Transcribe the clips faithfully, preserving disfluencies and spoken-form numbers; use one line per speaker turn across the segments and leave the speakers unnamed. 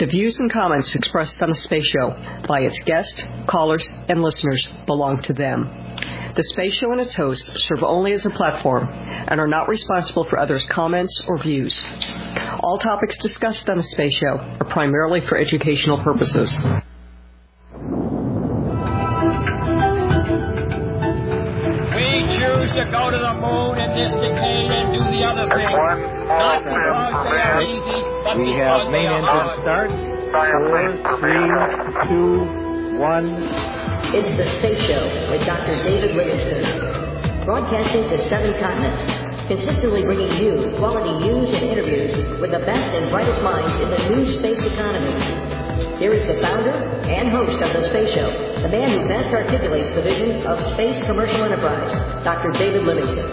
The views and comments expressed on the Space Show by its guests, callers, and listeners belong to them. The Space Show and its hosts serve only as a platform and are not responsible for others' comments or views. All topics discussed on the Space Show are primarily for educational purposes.
To go to the moon in this decade and do the other thing. Not because they are easy, but
we have main engine start. Four, three, two, one.
It's the Space Show with Doctor David Livingston, broadcasting to seven continents, consistently bringing you quality news and interviews with the best and brightest minds in the new space economy. Here is the founder and host of the Space Show, the man who best articulates the vision of space commercial enterprise, Doctor David Livingston.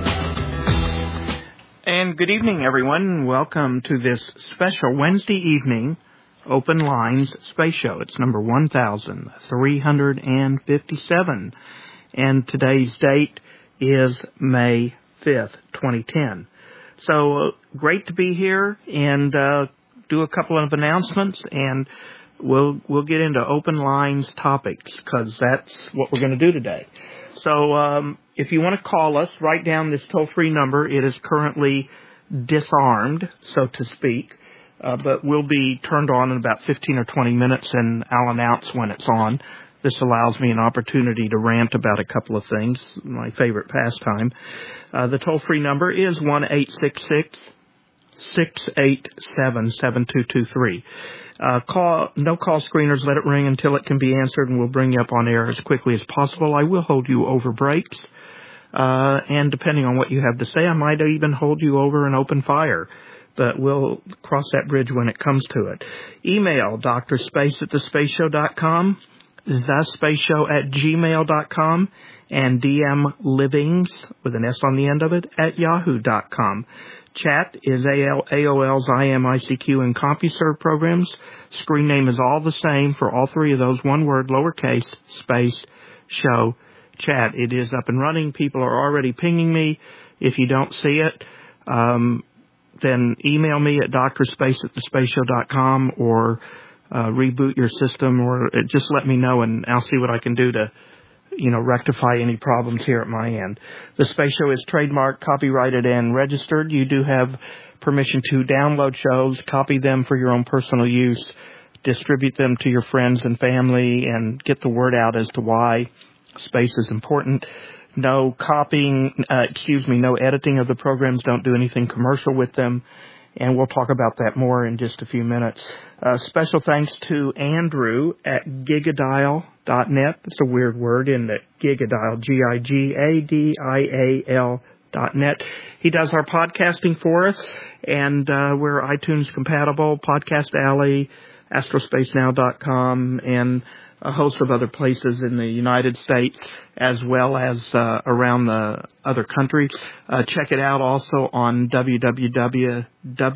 And good evening, everyone. Welcome to this special Wednesday evening Open Lines Space Show. It's number one thousand three hundred fifty-seven, and today's date is May fifth, twenty ten. So uh, great to be here and uh, do a couple of announcements, and we'll we'll get into open lines topics because that's what we're going to do today. So um, if you want to call us, write down this toll-free number. It is currently disarmed, so to speak, uh, but will be turned on in about fifteen or twenty minutes, and I'll announce when it's on. This allows me an opportunity to rant about a couple of things, my favorite pastime. Uh, the toll-free number is one eight six six, six eight seven, seven two two three. Uh, call, no call screeners. Let it ring until it can be answered, and we'll bring you up on air as quickly as possible. I will hold you over breaks, uh, and depending on what you have to say, I might even hold you over an open fire. But we'll cross that bridge when it comes to it. Email drspace at the space show dot com, thespaceshow at gmail dot com, and D M Livings, with an S on the end of it, at yahoo dot com. Chat is A O L's I M I C Q and CompuServe programs. Screen name is all the same for all three of those. One word, lowercase, space, show, chat. It is up and running. People are already pinging me. If you don't see it, um, then email me at drspace at the space show dot com or uh, reboot your system, or just let me know and I'll see what I can do to you know, rectify any problems here at my end. The Space Show is trademarked, copyrighted, and registered. You do have permission to download shows, copy them for your own personal use, distribute them to your friends and family, and get the word out as to why space is important. No copying, uh, excuse me, no editing of the programs. Don't do anything commercial with them. And we'll talk about that more in just a few minutes. Uh, special thanks to Andrew at gigadial dot net. It's a weird word, isn't it? Gigadial, G I G A D I A L dot net. He does our podcasting for us, and uh, we're iTunes compatible, Podcast Alley, astrospace now dot com, and a host of other places in the United States as well as uh, around the other countries. Uh, check it out also on w w w dot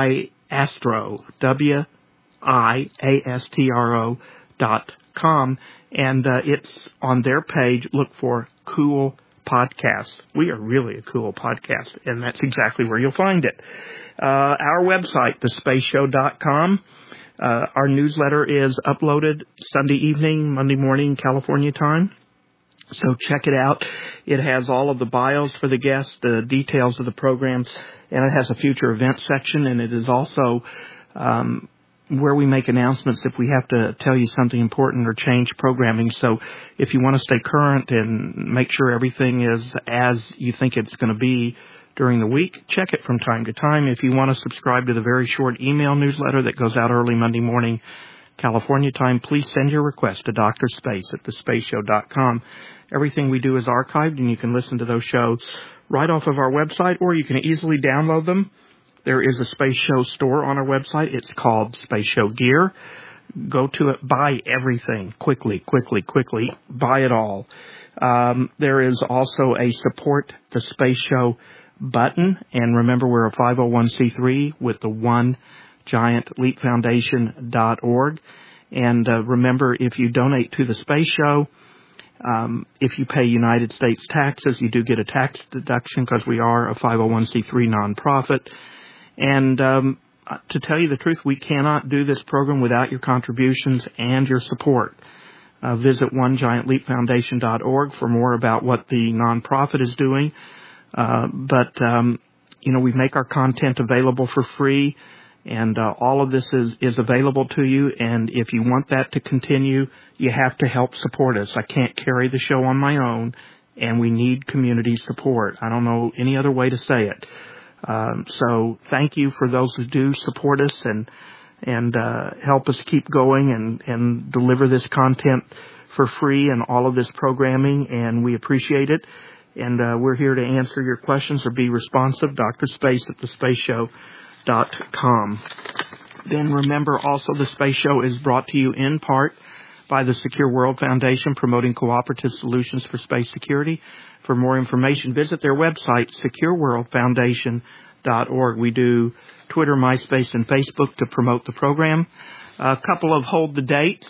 wiastro, W I A S T R O dot com, and uh, it's on their page. Look for Cool Podcasts. We are really a cool podcast, and that's exactly where you'll find it. Uh, our website, the space show dot com. Uh, our newsletter is uploaded Sunday evening, Monday morning, California time. So check it out. It has all of the bios for the guests, the details of the programs, and it has a future event section, and it is also um, where we make announcements if we have to tell you something important or change programming. So if you want to stay current and make sure everything is as you think it's going to be during the week, check it from time to time. If you want to subscribe to the very short email newsletter that goes out early Monday morning, California time, please send your request to drspace at the space show dot com. Everything we do is archived, and you can listen to those shows right off of our website, or you can easily download them. There is a Space Show store on our website. It's called Space Show Gear. Go to it, buy everything quickly, quickly, quickly. Buy it all. Um, there is also a Support the Space Show button, and remember, we're a five oh one c three with the one giant leap foundation dot org. And uh, remember, if you donate to the Space Show, um, if you pay United States taxes, you do get a tax deduction because we are a five oh one c three nonprofit. And um, to tell you the truth, we cannot do this program without your contributions and your support. Uh, visit one giant leap foundation dot org for more about what the nonprofit is doing. Uh, but, um, you know, we make our content available for free, and uh, all of this is, is available to you. And if you want that to continue, you have to help support us. I can't carry the show on my own, and we need community support. I don't know any other way to say it. Um, so thank you for those who do support us and and uh, help us keep going and, and deliver this content for free and all of this programming, and we appreciate it. And uh, we're here to answer your questions or be responsive. Doctor Space at the space show dot com. Then remember also the Space Show is brought to you in part by the Secure World Foundation, promoting cooperative solutions for space security. For more information, visit their website, secure world foundation dot org. We do Twitter, MySpace, and Facebook to promote the program. A couple of hold the dates.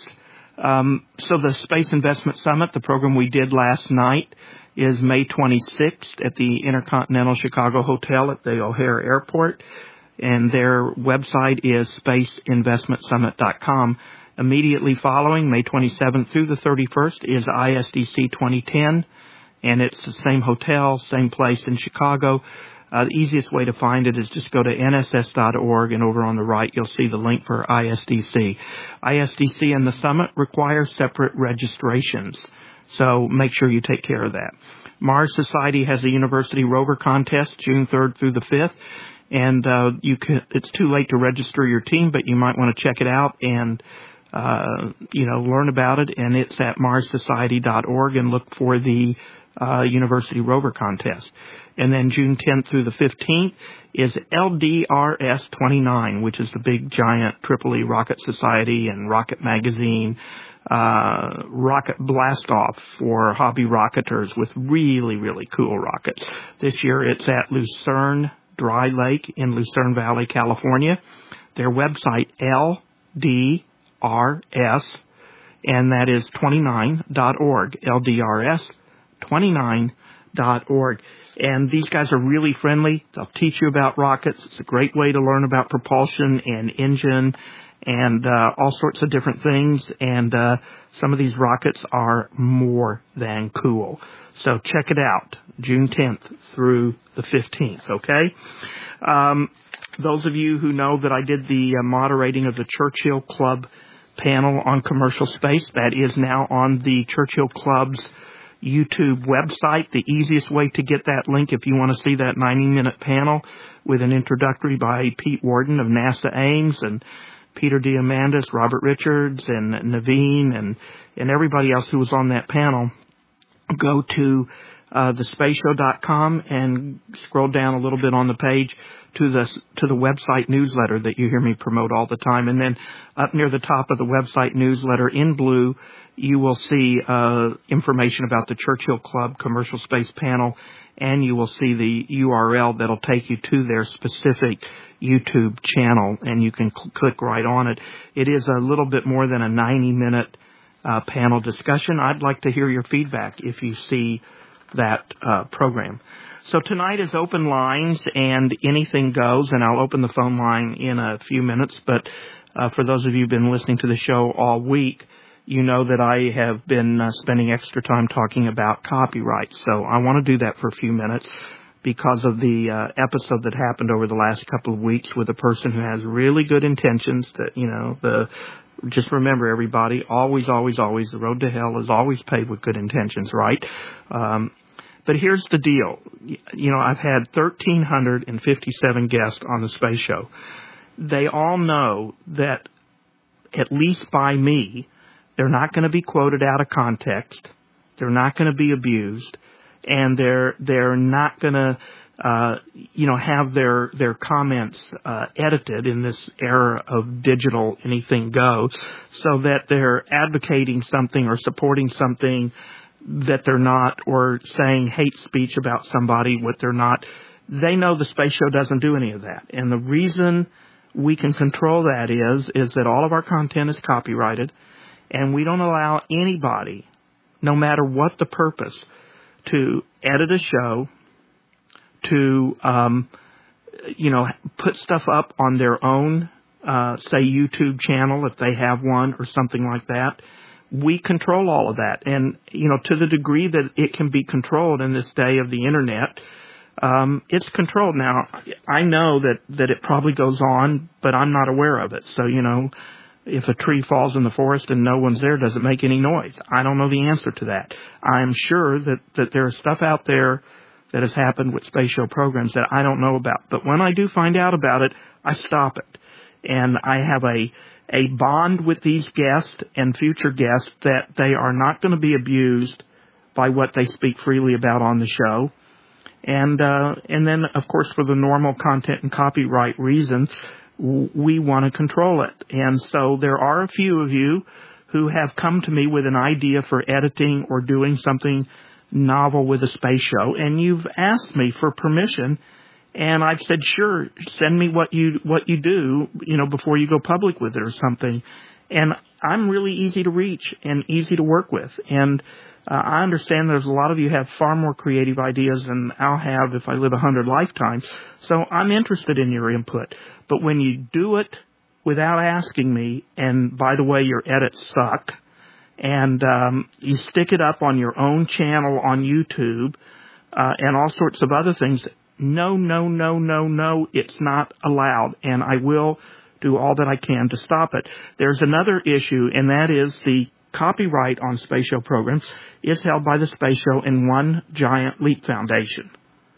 Um, so the Space Investment Summit, the program we did last night, is May twenty-sixth at the Intercontinental Chicago Hotel at the O'Hare Airport. And their website is space investment summit dot com. Immediately following, May twenty-seventh through the thirty-first, is I S D C twenty ten. And it's the same hotel, same place in Chicago. Uh, the easiest way to find it is just go to N S S dot org, and over on the right you'll see the link for I S D C. I S D C and the summit require separate registrations, so make sure you take care of that. Mars Society has a University Rover Contest June third through the fifth, and uh, you can, it's too late to register your team, but you might want to check it out and uh, you know learn about it. And it's at mars society dot org, and look for the uh, University Rover Contest. And then June tenth through the fifteenth is L D R S twenty-nine, which is the big giant Triple E Rocket Society and Rocket Magazine uh, rocket blast-off for hobby rocketers with really, really cool rockets. This year it's at Lucerne Dry Lake in Lucerne Valley, California. Their website, L D R S, and that is twenty-nine dot org, L D R S twenty-nine dot org. And these guys are really friendly. They'll teach you about rockets. It's a great way to learn about propulsion and engine and uh, all sorts of different things. And uh, some of these rockets are more than cool. So check it out, June tenth through the fifteenth, okay? Um, those of you who know that I did the uh, moderating of the Churchill Club panel on commercial space, that is now on the Churchill Club's YouTube website. The easiest way to get that link, if you want to see that ninety minute panel with an introductory by Pete Worden of NASA Ames and Peter Diamandis, Robert Richards, and Naveen, and, and everybody else who was on that panel, go to uh, the space show dot com and scroll down a little bit on the page to the to the website newsletter that you hear me promote all the time. And then up near the top of the website newsletter in blue, you will see uh, information about the Churchill Club Commercial Space Panel, and you will see the U R L that'll take you to their specific YouTube channel, and you can cl- click right on it. It is a little bit more than a ninety minute uh, panel discussion. I'd like to hear your feedback if you see that uh, program. So tonight is open lines and anything goes, and I'll open the phone line in a few minutes. But uh, for those of you who've been listening to the show all week, you know that I have been uh, spending extra time talking about copyright. So I want to do that for a few minutes because of the uh, episode that happened over the last couple of weeks with a person who has really good intentions. That, you know, the just remember, everybody, always, always, always, the road to hell is always paved with good intentions, right? Um, but here's the deal. You know, I've had one thousand three hundred fifty-seven guests on the Space Show. They all know that, at least by me, they're not going to be quoted out of context. They're not going to be abused, and they're they're not going to, uh, you know, have their their comments uh, edited in this era of digital anything goes, so that they're advocating something or supporting something that they're not, or saying hate speech about somebody what they're not. They know the Space Show doesn't do any of that, and the reason we can control that is is that all of our content is copyrighted. And we don't allow anybody, no matter what the purpose, to edit a show, to um, you know, put stuff up on their own, uh, say YouTube channel if they have one or something like that. We control all of that. And, you know, to the degree that it can be controlled in this day of the Internet, um, it's controlled. Now, I know that, that it probably goes on, but I'm not aware of it. So, you know, if a tree falls in the forest and no one's there, does it make any noise? I don't know the answer to that. I'm sure that, that there's stuff out there that has happened with space show programs that I don't know about. But when I do find out about it, I stop it. And I have a, a bond with these guests and future guests that they are not going to be abused by what they speak freely about on the show. And, uh, and then, of course, for the normal content and copyright reasons, we want to control it. And so there are a few of you who have come to me with an idea for editing or doing something novel with a space show, and you've asked me for permission, and I've said, sure, send me what you what you do, you know, before you go public with it or something. And I'm really easy to reach and easy to work with. And uh, I understand there's a lot of you have far more creative ideas than I'll have if I live a hundred lifetimes. So I'm interested in your input. But when you do it without asking me, and by the way, your edits suck, and um, you stick it up on your own channel on YouTube uh, and all sorts of other things, no, no, no, no, no, it's not allowed. And I will do all that I can to stop it. There's another issue, and that is the copyright on space show programs is held by the Space Show and One Giant Leap Foundation.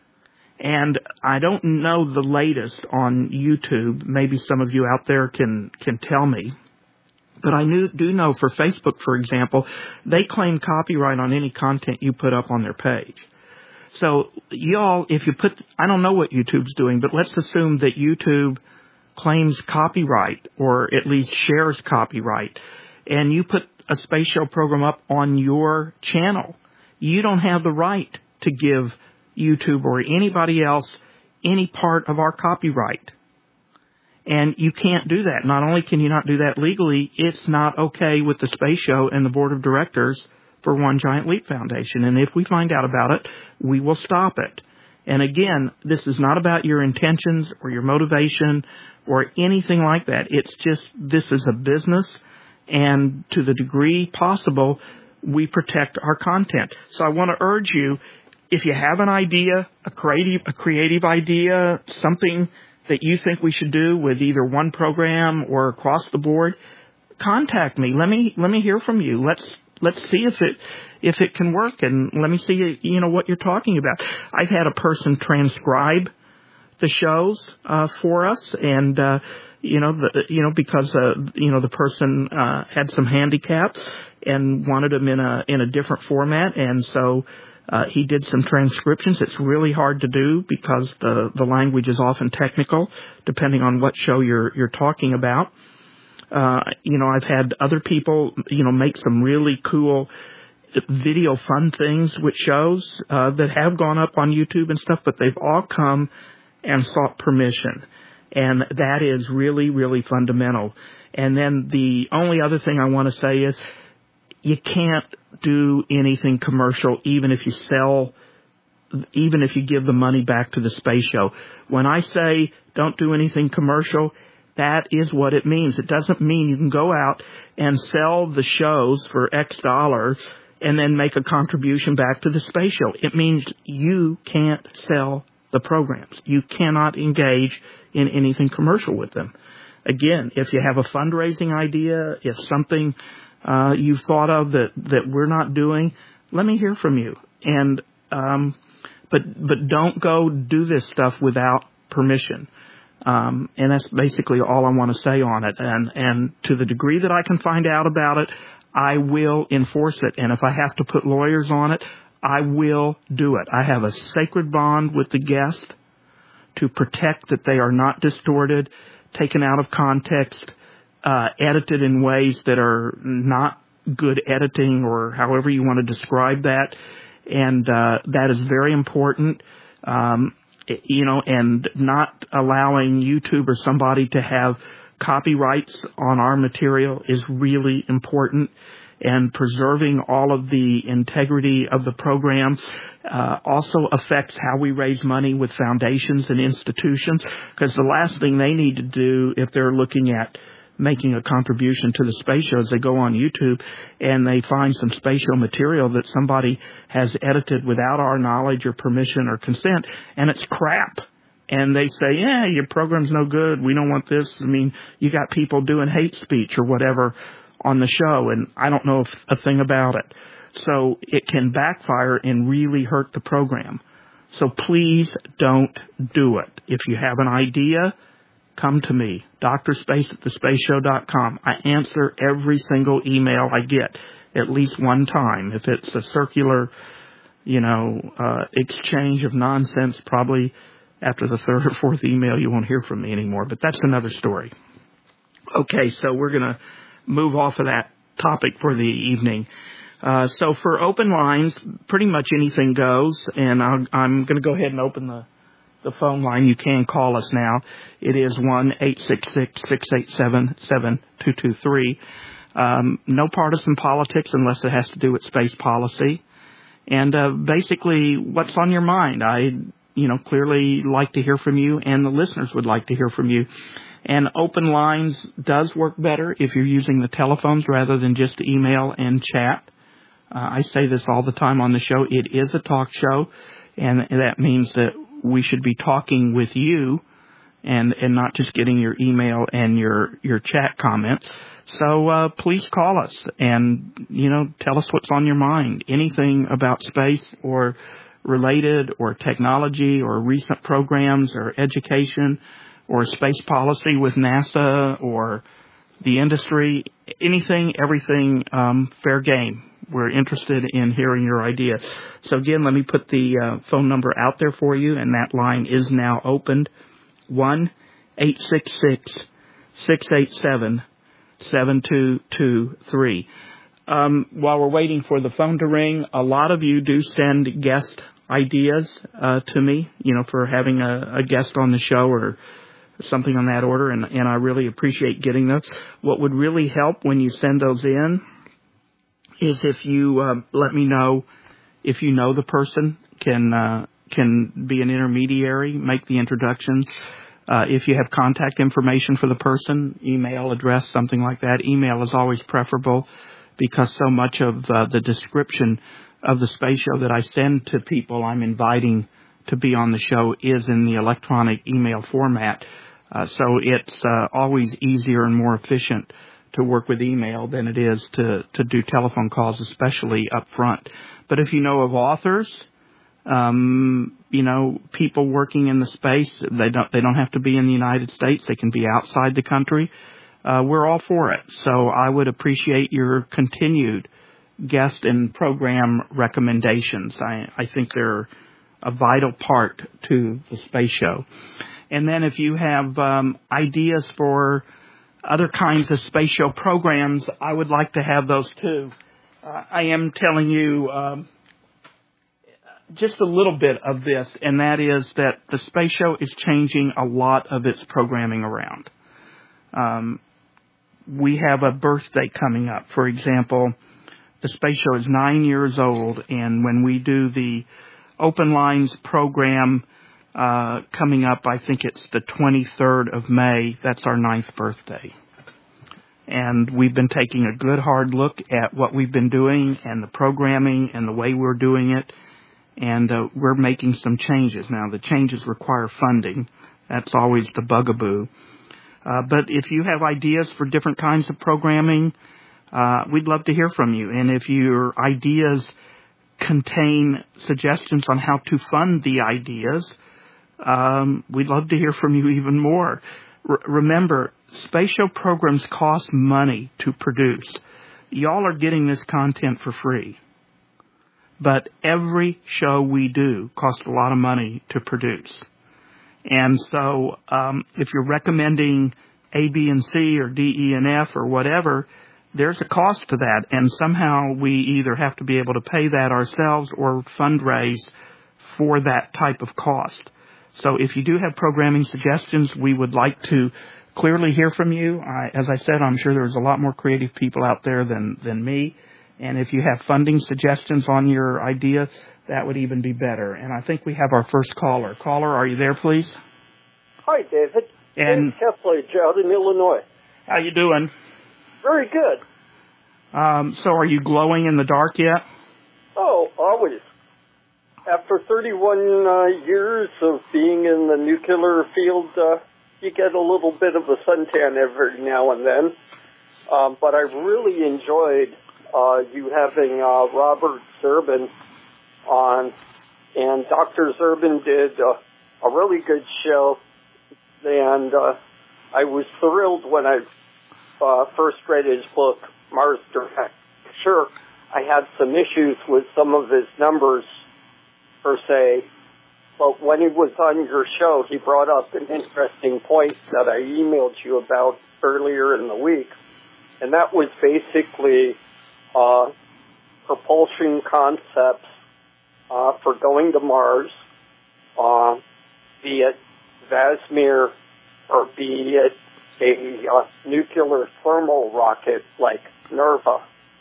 And I don't know the latest on YouTube. Maybe some of you out there can, can tell me. But I knew, do know for Facebook, for example, they claim copyright on any content you put up on their page. So y'all, if you put, I don't know what YouTube's doing, but let's assume that YouTube claims copyright or at least shares copyright, and you put a space show program up on your channel. You don't have the right to give YouTube or anybody else any part of our copyright. And you can't do that. Not only can you not do that legally, it's not okay with the Space Show and the board of directors for One Giant Leap Foundation. And if we find out about it, we will stop it. And again, this is not about your intentions or your motivation or anything like that. It's just, this is a business, and to the degree possible, we protect our content. So I want to urge you, if you have an idea, a creative, a creative idea, something that you think we should do with either one program or across the board, contact me. Let me let me hear from you. Let's let's see if it if it can work, and let me see you know what you're talking about. I've had a person transcribe the shows uh, for us, and uh, you know the, you know because uh, you know the person uh, had some handicaps and wanted them in a in a different format, and so. Uh, he did some transcriptions. It's really hard to do because the, the language is often technical, depending on what show you're you're talking about. Uh, you know, I've had other people, you know, make some really cool video fun things with shows uh, that have gone up on YouTube and stuff, but they've all come and sought permission. And that is really, really fundamental. And then the only other thing I want to say is, you can't do anything commercial, even if you sell, even if you give the money back to the Space Show. When I say don't do anything commercial, that is what it means. It doesn't mean you can go out and sell the shows for X dollars and then make a contribution back to the Space Show. It means you can't sell the programs. You cannot engage in anything commercial with them. Again, if you have a fundraising idea, if something Uh, you've thought of that, that we're not doing, let me hear from you. And, um, but, but don't go do this stuff without permission. Um, and that's basically all I want to say on it. And, and to the degree that I can find out about it, I will enforce it. And if I have to put lawyers on it, I will do it. I have a sacred bond with the guest to protect that they are not distorted, taken out of context, Uh, edited in ways that are not good editing, or however you want to describe that. And uh, that is very important, um, you know, and not allowing YouTube or somebody to have copyrights on our material is really important, and preserving all of the integrity of the program uh, also affects how we raise money with foundations and institutions, because the last thing they need to do if they're looking at making a contribution to the Space Show is they go on YouTube and they find some Space Show material that somebody has edited without our knowledge or permission or consent, and it's crap. And they say, yeah, your program's no good. We don't want this. I mean, you got people doing hate speech or whatever on the show, and I don't know a thing about it. So it can backfire and really hurt the program. So please don't do it. If you have an idea, come to me, drspace at the space show dot com. I answer every single email I get at least one time. If it's a circular, you know, uh, exchange of nonsense, probably after the third or fourth email you won't hear from me anymore. But that's another story. Okay, so we're going to move off of that topic for the evening. Uh, so for open lines, pretty much anything goes, and I'll, I'm going to go ahead and open the The phone line. You can call us now. It is one eight six six, six eight seven, seven two two three. Um, no partisan politics unless it has to do with space policy. And uh, basically, what's on your mind? I, you know, clearly like to hear from you, and the listeners would like to hear from you. And open lines does work better if you're using the telephones rather than just email and chat. Uh, I say this all the time on the show. It is a talk show, and that means that we should be talking with you and, and not just getting your email and your, your chat comments. So uh, please call us and, you know, tell us what's on your mind. Anything about space or related or technology or recent programs or education or space policy with NASA or the industry, anything, everything, um, fair game. We're interested in hearing your ideas. So again, let me put the uh, phone number out there for you, and that line is now opened, one eight six six, six eight seven, seven two two three. Um, while we're waiting for the phone to ring, a lot of you do send guest ideas uh, to me, you know, for having a, a guest on the show or something on that order, and, and I really appreciate getting those. What would really help when you send those in is if you uh, let me know if you know the person, can uh, can be an intermediary, make the introductions. Uh, if you have contact information for the person, email address, something like that. Email is always preferable because so much of uh, the description of the space show that I send to people I'm inviting to be on the show is in the electronic email format. Uh, so it's uh, always easier and more efficient to work with email than it is to, to do telephone calls, especially up front. But if you know of authors, um, you know, people working in the space, they don't they don't have to be in the United States. They can be outside the country. Uh, we're all for it. So I would appreciate your continued guest and program recommendations. I, I think they're a vital part to the space show. And then if you have um, ideas for other kinds of space show programs, I would like to have those too. Uh, I am telling you um, just a little bit of this, and that is that the space show is changing a lot of its programming around. Um, we have a birthday coming up. For example, the space show is nine years old, and when we do the Open Lines program uh, coming up, I think it's the twenty-third of May, that's our ninth birthday. And we've been taking a good hard look at what we've been doing and the programming and the way we're doing it, and uh, we're making some changes. Now, the changes require funding. That's always the bugaboo. Uh, but if you have ideas for different kinds of programming, uh, we'd love to hear from you. And if your ideas contain suggestions on how to fund the ideas, um, we'd love to hear from you even more. R- remember, space show programs cost money to produce. Y'all are getting this content for free. But every show we do costs a lot of money to produce. And so um, if you're recommending A, B, and C or D, E, and F or whatever, there's a cost to that. And somehow we either have to be able to pay that ourselves or fundraise for that type of cost. So if you do have programming suggestions, we would like to clearly hear from you. I, as I said, I'm sure there's a lot more creative people out there than, than me. And if you have funding suggestions on your idea, that would even be better. And I think we have our first caller. Caller, are you there, please?
Hi, David.
And
Dave Keflage out in Illinois.
How you doing?
Very good.
Um, so are you glowing in the dark yet?
Oh, always. After thirty-one uh, years of being in the nuclear field, uh, you get a little bit of a suntan every now and then. Um, but I really enjoyed uh, you having uh, Robert Zubrin on. And Doctor Zubrin did uh, a really good show. And uh, I was thrilled when I uh, first read his book, Mars Direct. Sure, I had some issues with some of his numbers, per se, but when he was on your show, he brought up an interesting point that I emailed you about earlier in the week, and that was basically uh, propulsion concepts uh, for going to Mars, uh, be it Vazimir or be it a uh, nuclear thermal rocket like NERVA,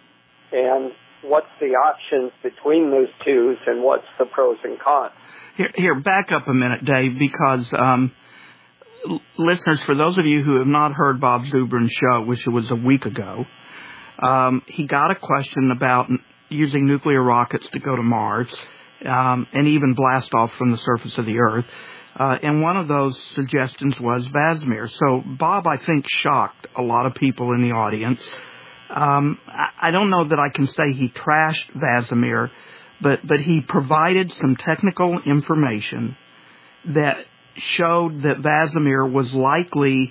and what's the options between those two, and what's the pros and cons?
Here, here back up a minute, Dave, because um, l- listeners, for those of you who have not heard Bob Zubrin's show, which it was a week ago, um, he got a question about n- using nuclear rockets to go to Mars um, and even blast off from the surface of the Earth. Uh, and one of those suggestions was Vazimir. So Bob, I think, shocked a lot of people in the audience. Um, I, I don't know that I can say he trashed Vazimir, but, but he provided some technical information that showed that Vazimir was likely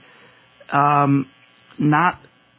um, not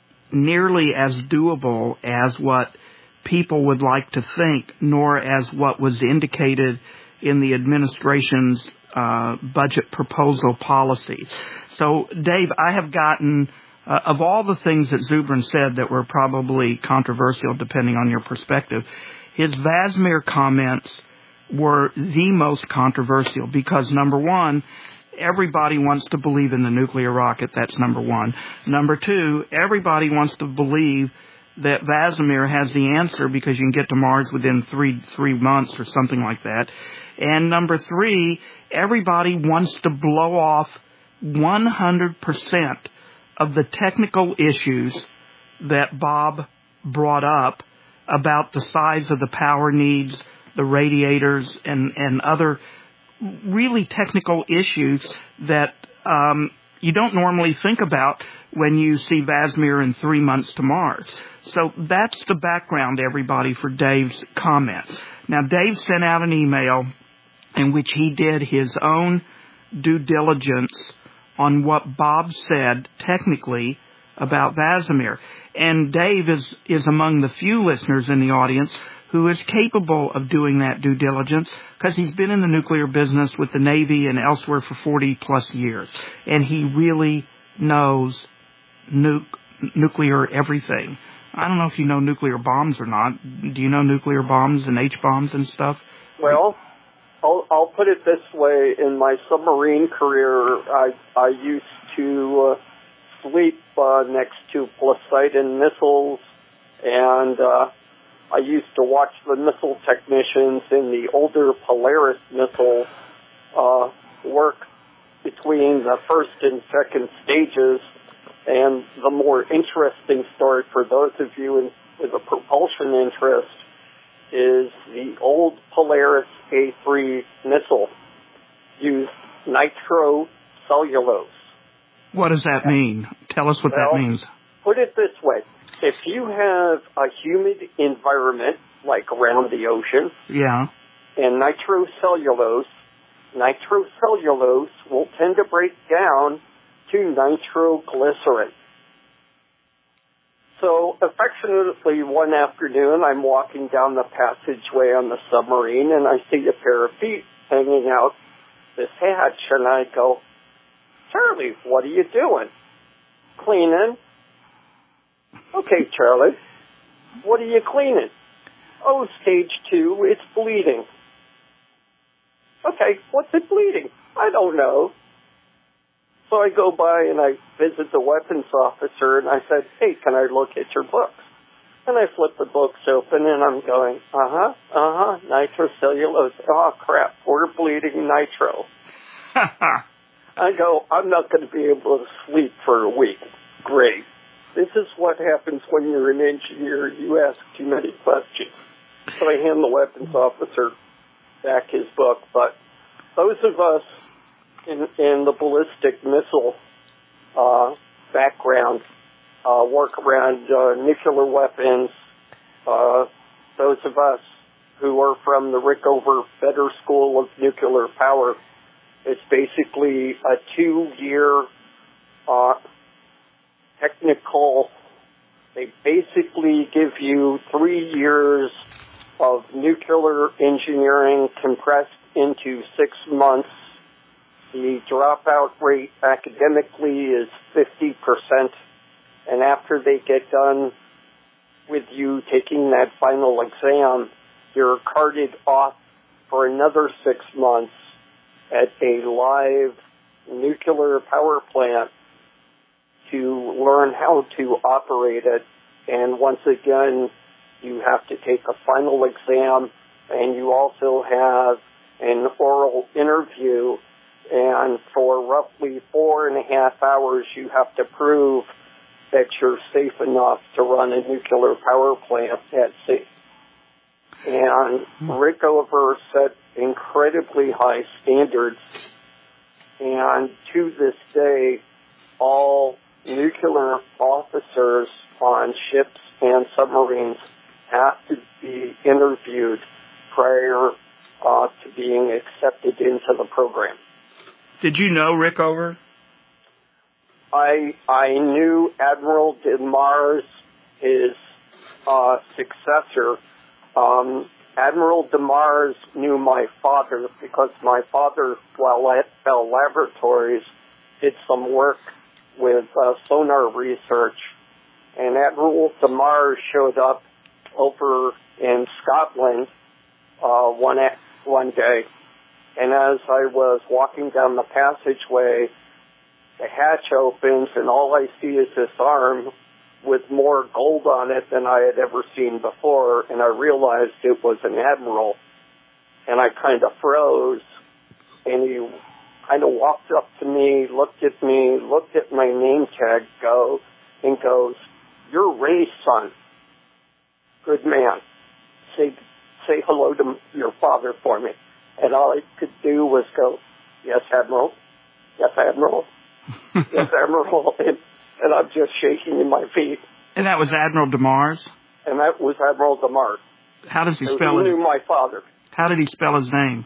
nearly as doable as what people would like to think, nor as what was indicated in the administration's uh, budget proposal policy. So, Dave, I have gotten, uh, of all the things that Zubrin said that were probably controversial, depending on your perspective, his Vazimir comments were the most controversial because, number one, everybody wants to believe in the nuclear rocket. That's number one. Number two, everybody wants to believe that Vazimir has the answer because you can get to Mars within three three months or something like that. And number three, everybody wants to blow off one hundred percent of the technical issues that Bob brought up about the size of the power needs, the radiators, and, and other really technical issues that um, you don't normally think about when you see Vazimir in three months to Mars. So that's the background, everybody, for Dave's comments. Now, Dave sent out an email in which he did his own due diligence on what Bob said technically about Vazimir. And Dave is, is among the few listeners in the audience who is capable of doing that due diligence because he's been in the nuclear business with the Navy and elsewhere for forty plus years. And he really knows nu- nuclear everything. I don't know if you know nuclear bombs or not. Do you know nuclear bombs and H-bombs and stuff?
Well, I'll, I'll put it this way. In my submarine career, I, I used to uh, sleep uh, next to Poseidon missiles, and uh, I used to watch the missile technicians in the older Polaris missile uh, work between the first and second stages. And the more interesting story for those of you in, with a propulsion interest is the old Polaris A three missile used nitrocellulose.
What does that mean? Tell us what
well,
that means.
Put it this way. If you have a humid environment, like around the ocean,
yeah,
and nitrocellulose, nitrocellulose will tend to break down to nitroglycerin. So, affectionately, one afternoon, I'm walking down the passageway on the submarine, and I see a pair of feet hanging out this hatch, and I go, Charlie, what are you doing? Cleaning. Okay, Charlie, what are you cleaning? Oh, stage two, it's bleeding. Okay, what's it bleeding? I don't know. So I go by and I visit the weapons officer, and I said, hey, can I look at your books? And I flip the books open, and I'm going, uh-huh, uh-huh, nitrocellulose. Oh, crap, we're bleeding nitro. I go, I'm not going to be able to sleep for a week. Great. This is what happens when you're an engineer. You ask too many questions. So I hand the weapons officer back his book. But those of us in, in the ballistic missile uh, background uh, work around uh, nuclear weapons. Uh, those of us who are from the Rickover Fetter School of Nuclear Power, it's basically a two-year uh, technical. They basically give you three years of nuclear engineering compressed into six months. The dropout rate academically is fifty percent. And after they get done with you taking that final exam, you're carted off for another six months at a live nuclear power plant to learn how to operate it. And once again, you have to take a final exam, and you also have an oral interview. And for roughly four and a half hours, you have to prove that you're safe enough to run a nuclear power plant at sea. And Rickover set incredibly high standards. And to this day, all nuclear officers on ships and submarines have to be interviewed prior uh, to being accepted into the program.
Did you know Rickover?
I I knew Admiral DeMars, his uh, successor. Um, Admiral DeMars knew my father because my father, while at Bell Laboratories, did some work with uh, sonar research. And Admiral DeMars showed up over in Scotland uh, one one day. And as I was walking down the passageway, the hatch opens, and all I see is this arm with more gold on it than I had ever seen before, and I realized it was an admiral. And I kind of froze, and he kind of walked up to me, looked at me, looked at my name tag, go, and goes, "You're Ray's son. Good man. Say, say hello to your father for me." And all I could do was go, "Yes, Admiral. Yes, Admiral. Yes, Admiral." And, and I'm just shaking in my feet.
And that was Admiral DeMars?
And that was Admiral DeMars.
How does he
so
spell
he
it?
He knew my father.
How did he spell his name?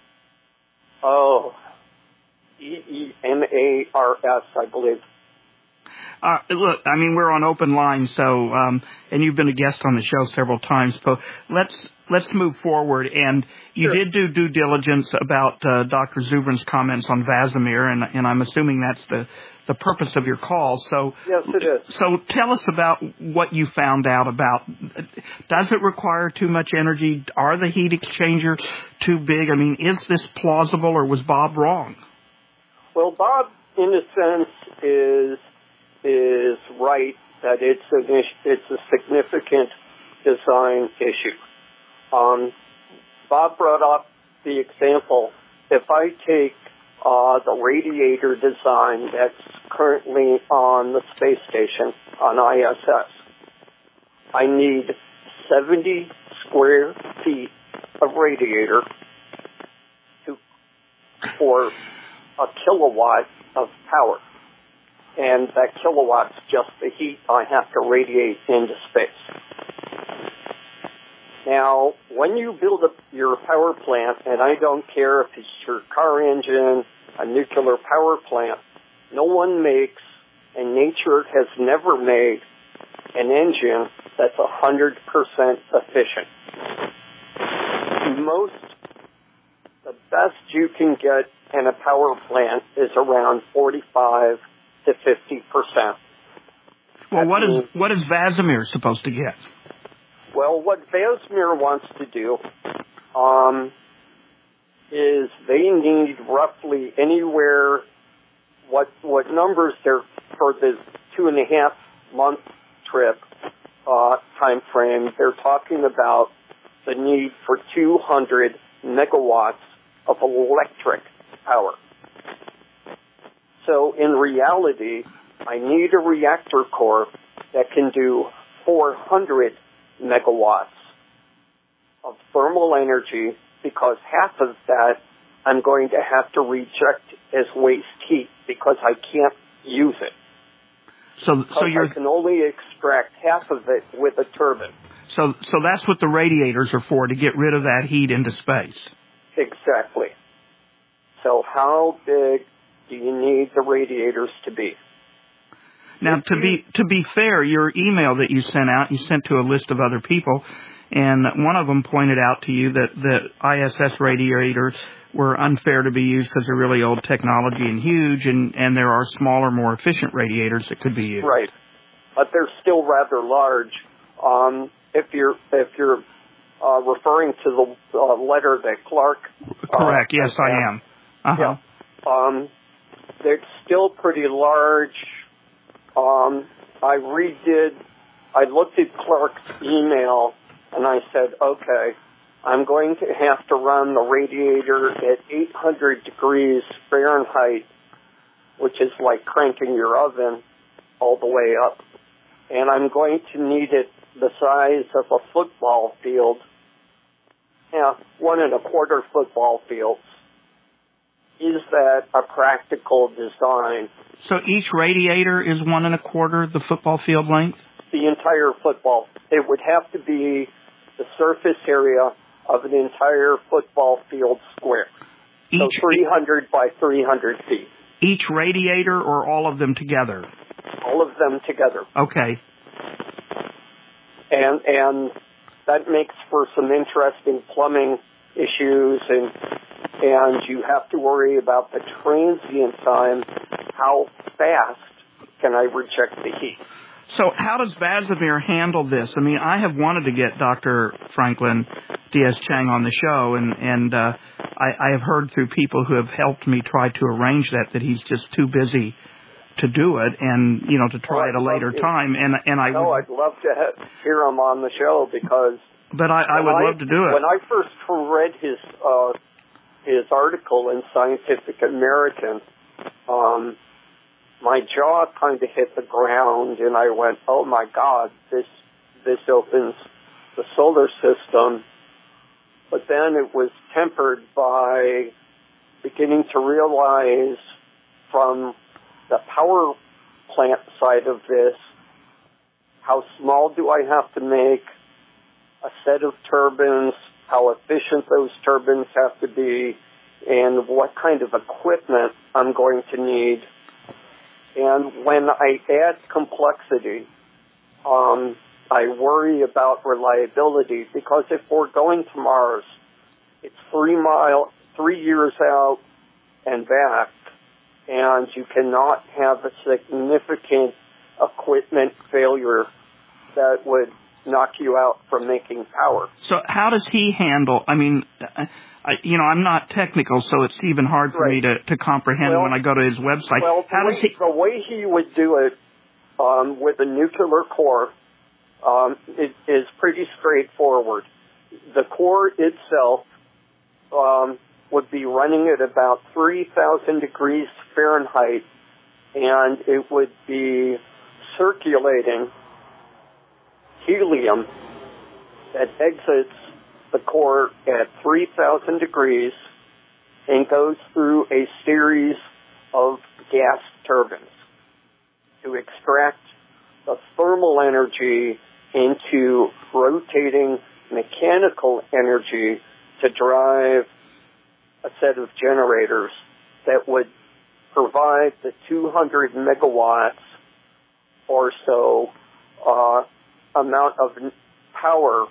Oh, E E M A R S, I believe.
Uh, look, I mean, we're on open line, so um, and you've been a guest on the show several times. But let's let's move forward. And you
Sure.
did do due diligence about uh, Doctor Zubrin's comments on Vasimir, and, and I'm assuming that's the, the purpose of your call. So
yes, it is.
So tell us about what you found out about. Does it require too much energy? Are the heat exchanger too big? I mean, is this plausible, or was Bob wrong?
Well, Bob, in a sense, is. is right that it's an it's a significant design issue. Um, Bob brought up the example. If I take uh, the radiator design that's currently on the space station on I S S, I need seventy square feet of radiator to for a kilowatt of power. And that kilowatt's just the heat I have to radiate into space. Now, when you build up your power plant, and I don't care if it's your car engine, a nuclear power plant, no one makes, and nature has never made, an engine that's one hundred percent efficient. Most, the best you can get in a power plant is around forty-five to fifty percent.
Well, what is what is Vasimir supposed to get?
Well, what Vasimir wants to do um, is they need roughly anywhere what what numbers they're for this two and a half month trip uh, time frame. They're talking about the need for two hundred megawatts of electric power. So in reality, I need a reactor core that can do four hundred megawatts of thermal energy, because half of that I'm going to have to reject as waste heat because I can't use it.
So, so you're,
I can only extract half of it with a turbine.
So, so that's what the radiators are for, to get rid of that heat into space.
Exactly. So how big do you need the radiators to be?
Now, to be to be fair, your email that you sent out, you sent to a list of other people, and one of them pointed out to you that the I S S radiators were unfair to be used because they're really old technology and huge, and, and there are smaller, more efficient radiators that could be used.
Right, but they're still rather large. Um, if you're if you're uh, referring to the uh, letter that Clark.
Correct.
Uh,
yes, I am. Uh-huh.
Yeah. Um, they're still pretty large. Um, I redid. I looked at Clark's email and I said, okay, I'm going to have to run the radiator at eight hundred degrees Fahrenheit, which is like cranking your oven all the way up. And I'm going to need it the size of a football field. Yeah, one and a quarter football fields. Is that a practical design?
So each radiator is one and a quarter the football field length?
The entire football. It would have to be the surface area of an entire football field square.
Each,
so three hundred by three hundred feet.
Each radiator or all of them together?
All of them together.
Okay.
And and that makes for some interesting plumbing issues, and and you have to worry about the transient time. How fast can I reject the heat?
So how does Vazimir handle this? I mean, I have wanted to get Doctor Franklin Diaz-Chang on the show, and, and uh, I, I have heard through people who have helped me try to arrange that, that he's just too busy to do it, and, you know, to try
well,
at a later
it,
time. And and I
No,
would,
I'd love to ha- hear him on the show, because...
But I, I would
I,
love to do it.
When I first read his, uh, his article in Scientific American, um... my jaw kind of hit the ground, and I went, oh, my God, this this opens the solar system. But then it was tempered by beginning to realize from the power plant side of this, how small do I have to make a set of turbines, how efficient those turbines have to be, and what kind of equipment I'm going to need. And when I add complexity, um, I worry about reliability, because if we're going to Mars, it's three mile, three years out and back, and you cannot have a significant equipment failure that would knock you out from making power.
So how does he handle, I mean... I, you know, I'm not technical, so it's even hard for
right.
me to, to comprehend
well,
when I go to his website.
Well,
How
the,
does
way,
he...
the way he would do it um, with a nuclear core um, it, is pretty straightforward. The core itself um, would be running at about three thousand degrees Fahrenheit, and it would be circulating helium that exits the core at three thousand degrees and goes through a series of gas turbines to extract the thermal energy into rotating mechanical energy to drive a set of generators that would provide the two hundred megawatts or so uh, amount of power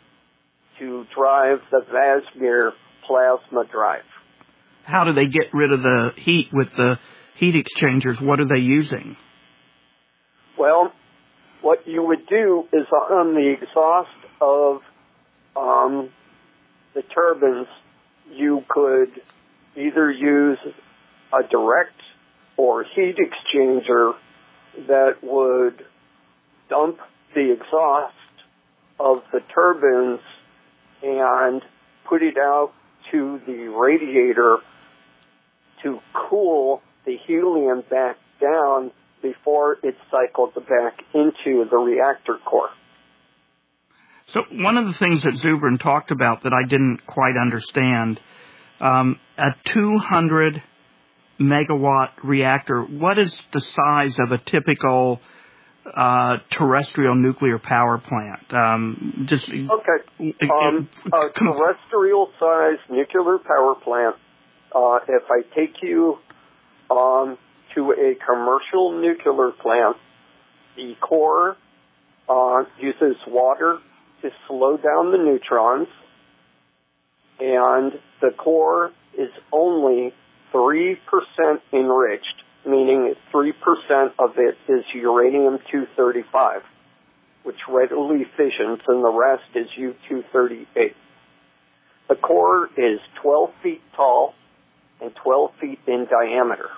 to drive the Vazimir plasma drive.
How do they get rid of the heat with the heat exchangers? What are they using?
Well, what you would do is on the exhaust of um, the turbines, you could either use a direct or heat exchanger that would dump the exhaust of the turbines and put it out to the radiator to cool the helium back down before it's cycled back into the reactor core.
So one of the things that Zubrin talked about that I didn't quite understand, um, a two hundred megawatt reactor, what is the size of a typical uh, terrestrial nuclear power plant? Um, just
Okay. Um, a terrestrial-sized nuclear power plant, uh, if I take you um, to a commercial nuclear plant, the core uh, uses water to slow down the neutrons, and the core is only three percent enriched, meaning three percent of it is uranium two thirty-five, which readily fissions, and the rest is U two thirty-eight. The core is twelve feet tall and twelve feet in diameter.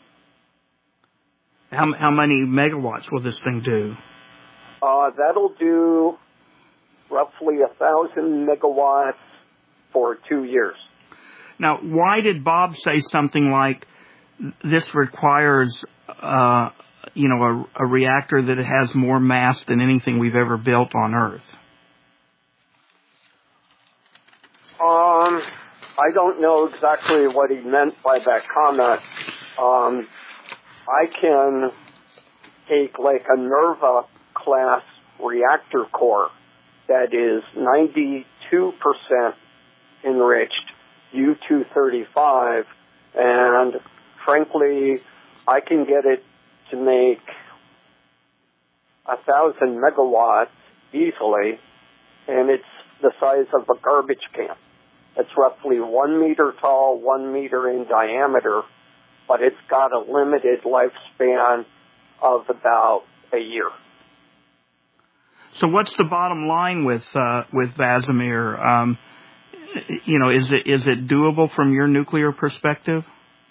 How, how many megawatts will this thing do?
Uh, that'll do roughly a thousand megawatts for two years.
Now, why did Bob say something like this requires, uh, you know, a, a reactor that has more mass than anything we've ever built on Earth?
Um, I don't know exactly what he meant by that comment. Um, I can take like a NERVA class reactor core that is ninety-two percent enriched U two thirty-five, and frankly, I can get it to make a thousand megawatts easily, and it's the size of a garbage can. It's roughly one meter tall, one meter in diameter, but it's got a limited lifespan of about a year.
So what's the bottom line with uh, with Vazimir? Um, you know, is it is it doable from your nuclear perspective?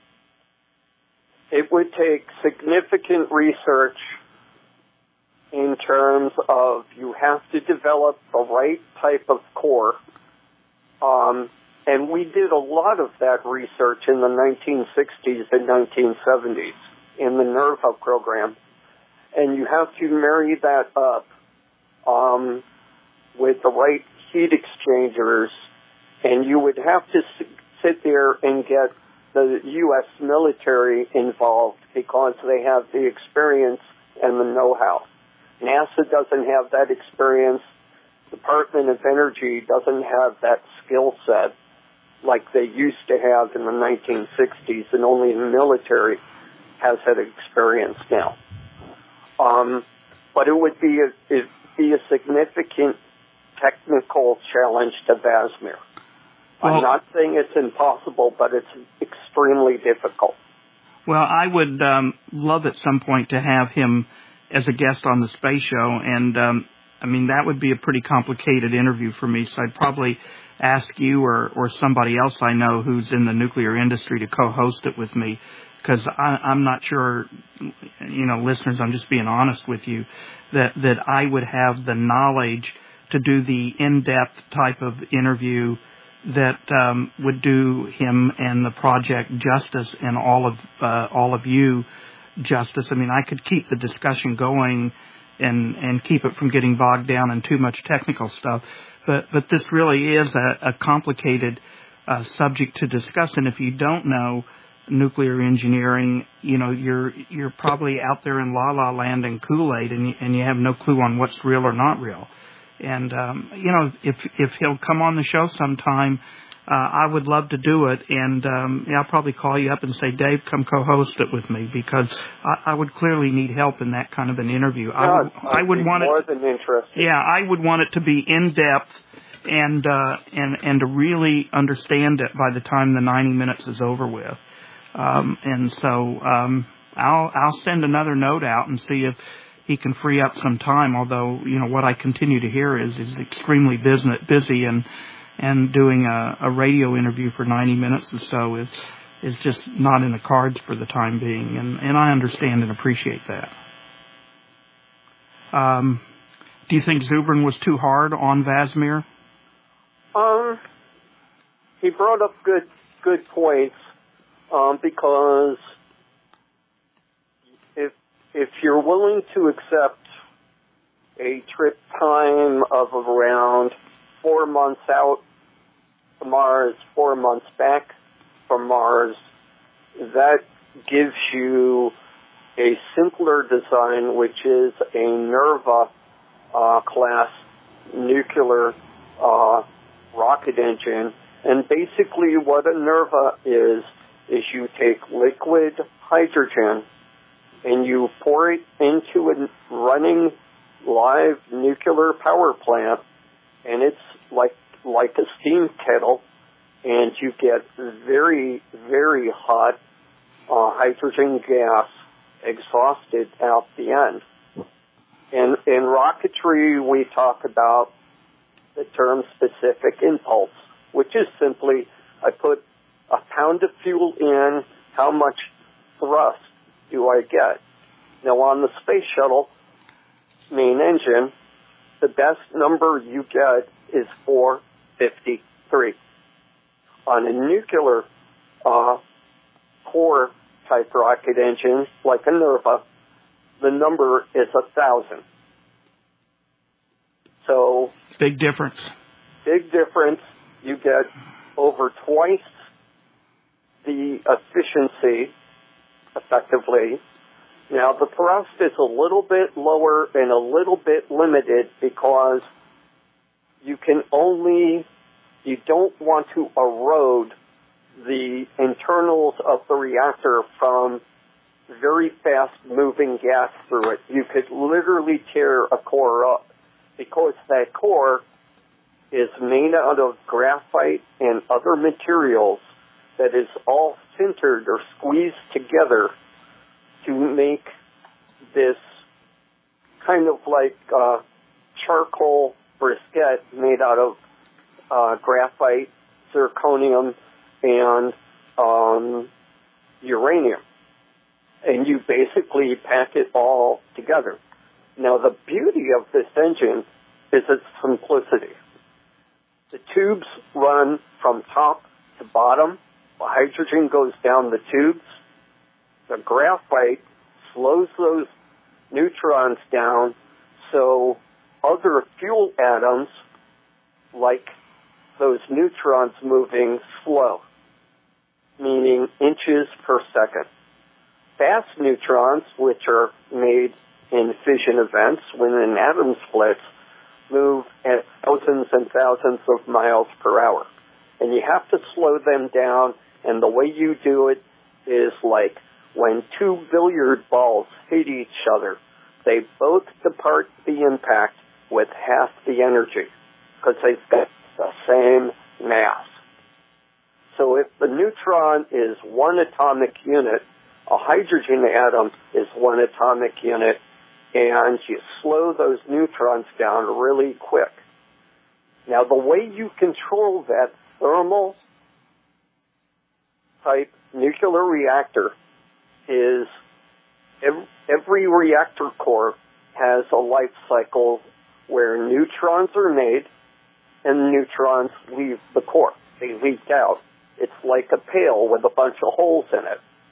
It would take significant research in terms of you have to develop the right type of core. Um, and we did a lot of that research in the nineteen sixties and nineteen seventies in the NERVA program. And you have to marry that up um, with the right heat exchangers, and you would have to sit there and get the U S military involved because they have the experience and the know-how. NASA doesn't have that experience. Department of Energy doesn't have that skill set like they used to have in the nineteen sixties, and only the military has that experience now. Um, but it would be a, it'd be a significant technical challenge to Vazimir.
Well,
I'm not saying it's impossible, but it's extremely difficult.
Well, I would um, love at some point to have him as a guest on the Space Show, and um, I mean, that would be a pretty complicated interview for me, so I'd probably ask you or, or somebody else I know who's in the nuclear industry to co-host it with me, because I'm not sure, you know, listeners, I'm just being honest with you, that, that I would have the knowledge to do the in-depth type of interview that um, would do him and the project justice, and all of uh, all of you justice. I mean, I could keep the discussion going and and keep it from getting bogged down in too much technical stuff, but but this really is a, a complicated uh, subject to discuss. And if you don't know nuclear engineering, you know, you're you're probably out there in la la land and Kool-Aid, and you, and you have no clue on what's real or not real. And, um, you know, if if he'll come on the show sometime, uh, I would love to do it. And um, yeah, I'll probably call you up and say, Dave, come co-host it with me, because I, I would clearly need help in that kind of an interview.
Yeah,
I would,
I'd
I would
be
want
more
it.
than interested.
Yeah, I would want it to be in depth and uh, and and to really understand it by the time the ninety minutes is over with. Um, and so um, I'll I'll send another note out and see if he can free up some time, although, you know, what I continue to hear is is extremely busy, busy and and doing a, a radio interview for ninety minutes or so is is just not in the cards for the time being, and, and I understand and appreciate that. Um, do you think Zubrin was too hard on Vazmir?
Um, he brought up good good points, um, because if if you're willing to accept a trip time of around four months out to Mars, four months back from Mars, that gives you a simpler design, which is a Nerva uh, class nuclear uh, rocket engine. And basically what a Nerva is, is you take liquid hydrogen and you pour it into a running live nuclear power plant, and it's like like a steam kettle, and you get very, very hot uh, hydrogen gas exhausted out the end. And in rocketry, we talk about the term specific impulse, which is simply, I put a pound of fuel in, how much thrust do I get? Now, on the space shuttle main engine, the best number you get is four fifty-three. On a nuclear uh, core type rocket engine, like a Nerva, the number is a thousand. So
big difference.
Big difference. You get over twice the efficiency, effectively. Now, the thrust is a little bit lower and a little bit limited because you can only, you don't want to erode the internals of the reactor from very fast-moving gas through it. You could literally tear a core up because that core is made out of graphite and other materials that is all sintered or squeezed together to make this kind of like uh, charcoal briquette made out of uh, graphite, zirconium, and um, uranium. And you basically pack it all together. Now, the beauty of this engine is its simplicity. The tubes run from top to bottom. The hydrogen goes down the tubes. The graphite slows those neutrons down so other fuel atoms, like those neutrons moving slow, meaning inches per second. Fast neutrons, which are made in fission events when an atom splits, move at thousands and thousands of miles per hour. And you have to slow them down, and the way you do it is like when two billiard balls hit each other, they both depart the impact with half the energy because they've got the same mass. So if the neutron is one atomic unit, a hydrogen atom is one atomic unit, and you slow those neutrons down really quick. Now, the way you control that thermal type nuclear reactor is every, every reactor core has a life cycle where neutrons are made and neutrons leave the core. They leak out. It's like a pail with a bunch of holes in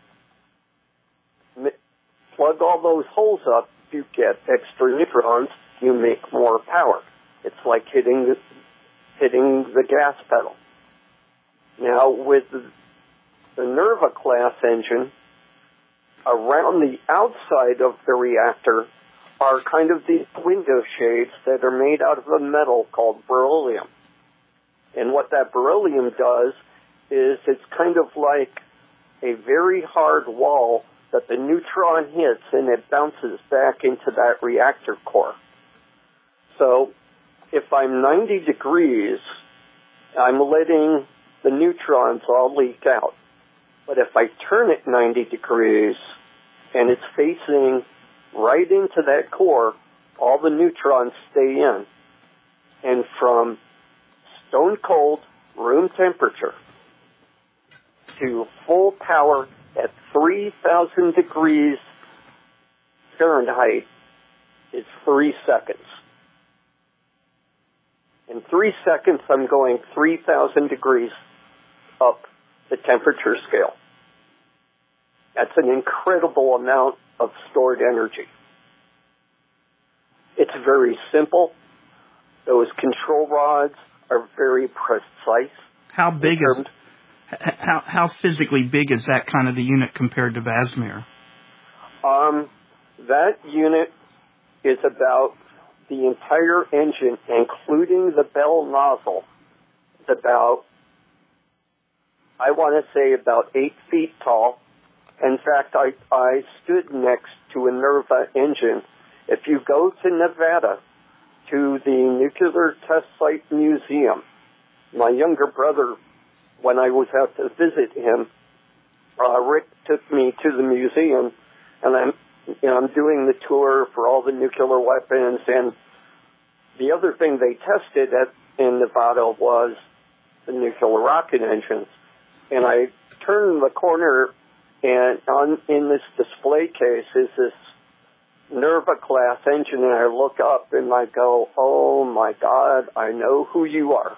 it. Plug all those holes up, you get extra neutrons, you make more power. It's like hitting the, hitting the gas pedal. Now, with the, the Nerva class engine, around the outside of the reactor are kind of these window shades that are made out of a metal called beryllium. And what that beryllium does is it's kind of like a very hard wall that the neutron hits and it bounces back into that reactor core. So if I'm ninety degrees, I'm letting the neutrons all leak out. But if I turn it ninety degrees and it's facing right into that core, all the neutrons stay in. And from stone cold room temperature to full power at three thousand degrees Fahrenheit is three seconds. In three seconds, I'm going three thousand degrees up the temperature scale. That's an incredible amount of stored energy. It's very simple. Those control rods are very precise.
How big is how how physically big is that kind of the unit compared to VASMIR?
Um, that unit is about the entire engine, including the bell nozzle. It's about, I want to say, about eight feet tall. In fact, I, I stood next to a NERVA engine. If you go to Nevada, to the Nuclear Test Site Museum, my younger brother, when I was out to visit him, uh, Rick took me to the museum, and I'm, you know, I'm doing the tour for all the nuclear weapons. And the other thing they tested at in Nevada was the nuclear rocket engines. And I turned the corner, and on in this display case is this NERVA class engine, and I look up and I go, "Oh my God, I know who you are."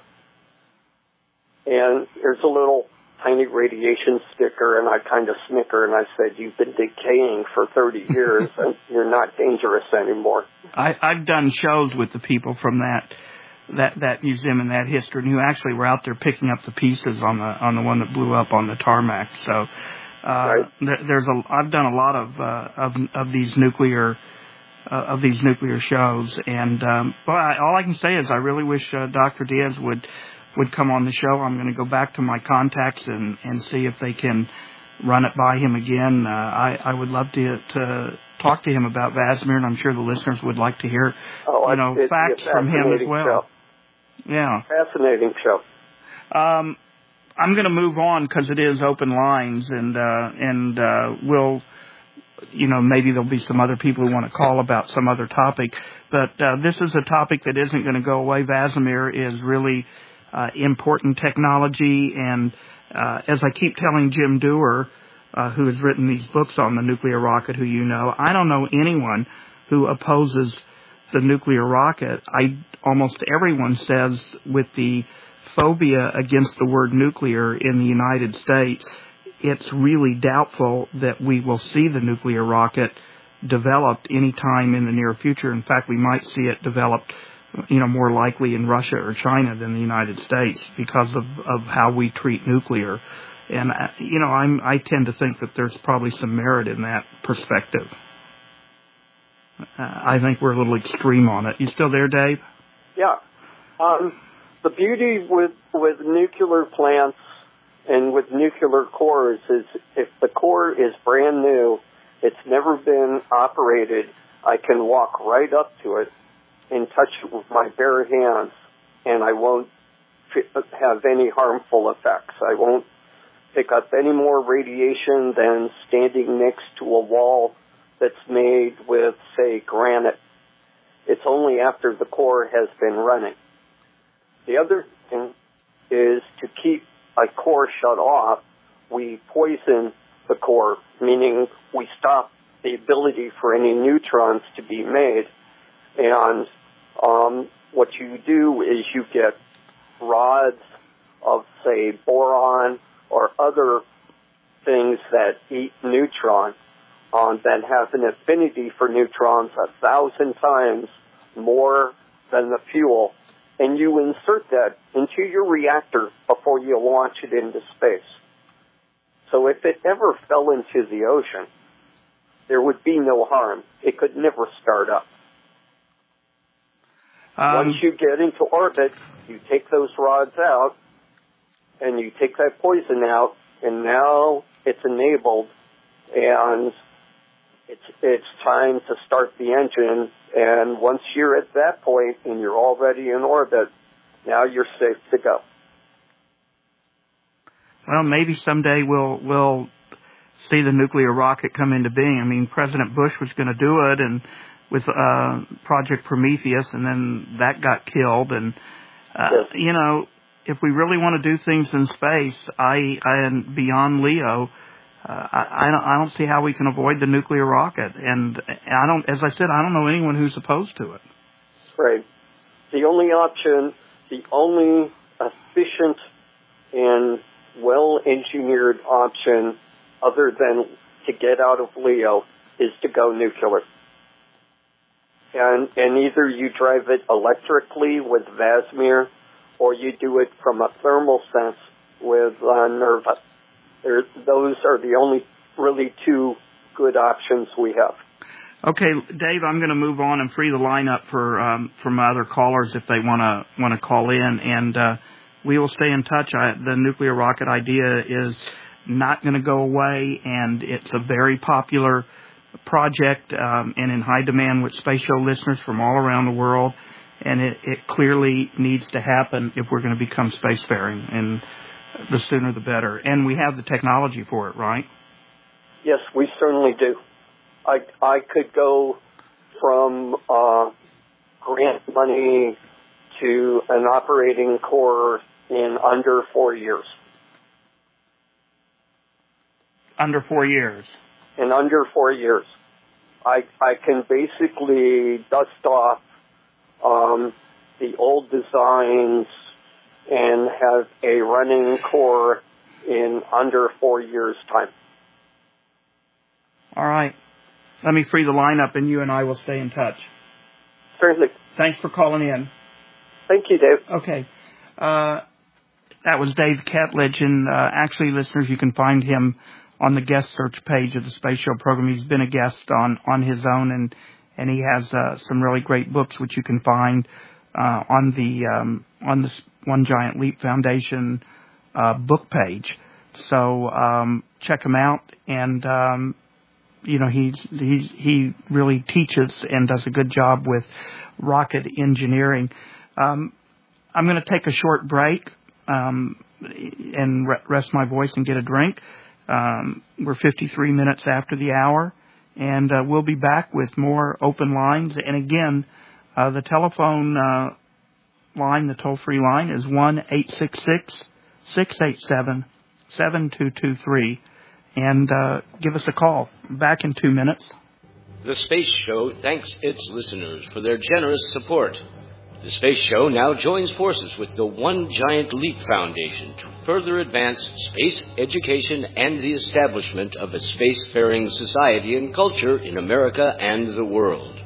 And there's a little tiny radiation sticker, and I kind of snicker, and I said, "You've been decaying for thirty years, and you're not dangerous anymore."
I, I've done shows with the people from that that that museum and that history, and who actually were out there picking up the pieces on the on the one that blew up on the tarmac. So uh,
right.
there, there's a I've done a lot of uh, of of these nuclear uh, of these nuclear shows, and um, well, I, all I can say is I really wish uh, Doctor Diaz would. would come on the show. I'm going to go back to my contacts and, and see if they can run it by him again. Uh, I, I would love to to talk to him about VASMIR, and I'm sure the listeners would like to hear
oh,
you know facts from him as well.
Show.
Yeah,
fascinating show.
Um, I'm going to move on because it is open lines, and uh, and uh, we'll. You know, maybe there'll be some other people who want to call about some other topic, but uh, this is a topic that isn't going to go away. VASMIR is really uh, important technology, and uh, as I keep telling Jim Dewar, uh, who has written these books on the nuclear rocket, who you know, I don't know anyone who opposes the nuclear rocket. I almost everyone says with the phobia against the word nuclear in the United States, it's really doubtful that we will see the nuclear rocket developed any time in the near future. In fact, we might see it developed, you know, more likely in Russia or China than the United States because of, of how we treat nuclear. And, uh, you know, I'm, I tend to think that there's probably some merit in that perspective. Uh, I think we're a little extreme on it. You still there, Dave?
Yeah. Um, the beauty with, with nuclear plants and with nuclear cores is if the core is brand new, it's never been operated, I can walk right up to it and touch it with my bare hands, and I won't have any harmful effects. I won't pick up any more radiation than standing next to a wall that's made with, say, granite. It's only after the core has been running. The other thing is to keep a core shut off, we poison the core, meaning we stop the ability for any neutrons to be made. And um, what you do is you get rods of, say, boron or other things that eat neutrons um, that have an affinity for neutrons a thousand times more than the fuel. And you insert that into your reactor before you launch it into space. So if it ever fell into the ocean, there would be no harm. It could never start up. Um, Once you get into orbit, you take those rods out, and you take that poison out, and now it's enabled, and it's it's time to start the engine. And once you're at that point and you're already in orbit, now you're safe to go.
Well, maybe someday we'll we'll see the nuclear rocket come into being. I mean, President Bush was going to do it, and with uh, Project Prometheus, and then that got killed. And uh,
yes.
you know, if we really want to do things in space, I, I and beyond Leo, uh, I, I don't, I don't see how we can avoid the nuclear rocket. And I don't, as I said, I don't know anyone who's opposed to it.
Right. The only option, the only efficient and well-engineered option other than to get out of Leo is to go nuclear. And, and either you drive it electrically with Vasmir or you do it from a thermal sense with uh, Nerva. There, those are the only really two good options we have.
Okay, Dave, I'm going to move on and free the line up for um, for my other callers if they want to want to call in, and uh, we will stay in touch. I, the nuclear rocket idea is not going to go away, and it's a very popular project um, and in high demand with Space Show listeners from all around the world, and it, it clearly needs to happen if we're going to become spacefaring, and the sooner the better. And we have the technology for it, right?
Yes, we certainly do. I, I could go from uh, grant money to an operating core in under four years.
Under four years?
In under four years. I, I can basically dust off um, the old designs and have a running core in under four years' time.
All right. Let me free the line up, and you and I will stay in touch.
Certainly.
Thanks for calling in.
Thank you, Dave.
Okay. Uh, that was Dave Ketledge, and uh, actually, listeners, you can find him on the guest search page of the Space Show program. He's been a guest on, on his own, and, and he has uh, some really great books, which you can find uh, on the um, on the One Giant Leap Foundation uh, book page. So um, check him out, and um, you know he's he's he really teaches and does a good job with rocket engineering. Um, I'm going to take a short break um, and re- rest my voice and get a drink. Um, we're fifty-three minutes after the hour, and uh, we'll be back with more open lines. And again, uh, the telephone uh, line, the toll-free line, is one eight six six, six eight seven, seven two two three. And uh, give us a call. Back in two minutes.
The Space Show thanks its listeners for their generous support. The Space Show now joins forces with the One Giant Leap Foundation to further advance space education and the establishment of a spacefaring society and culture in America and the world.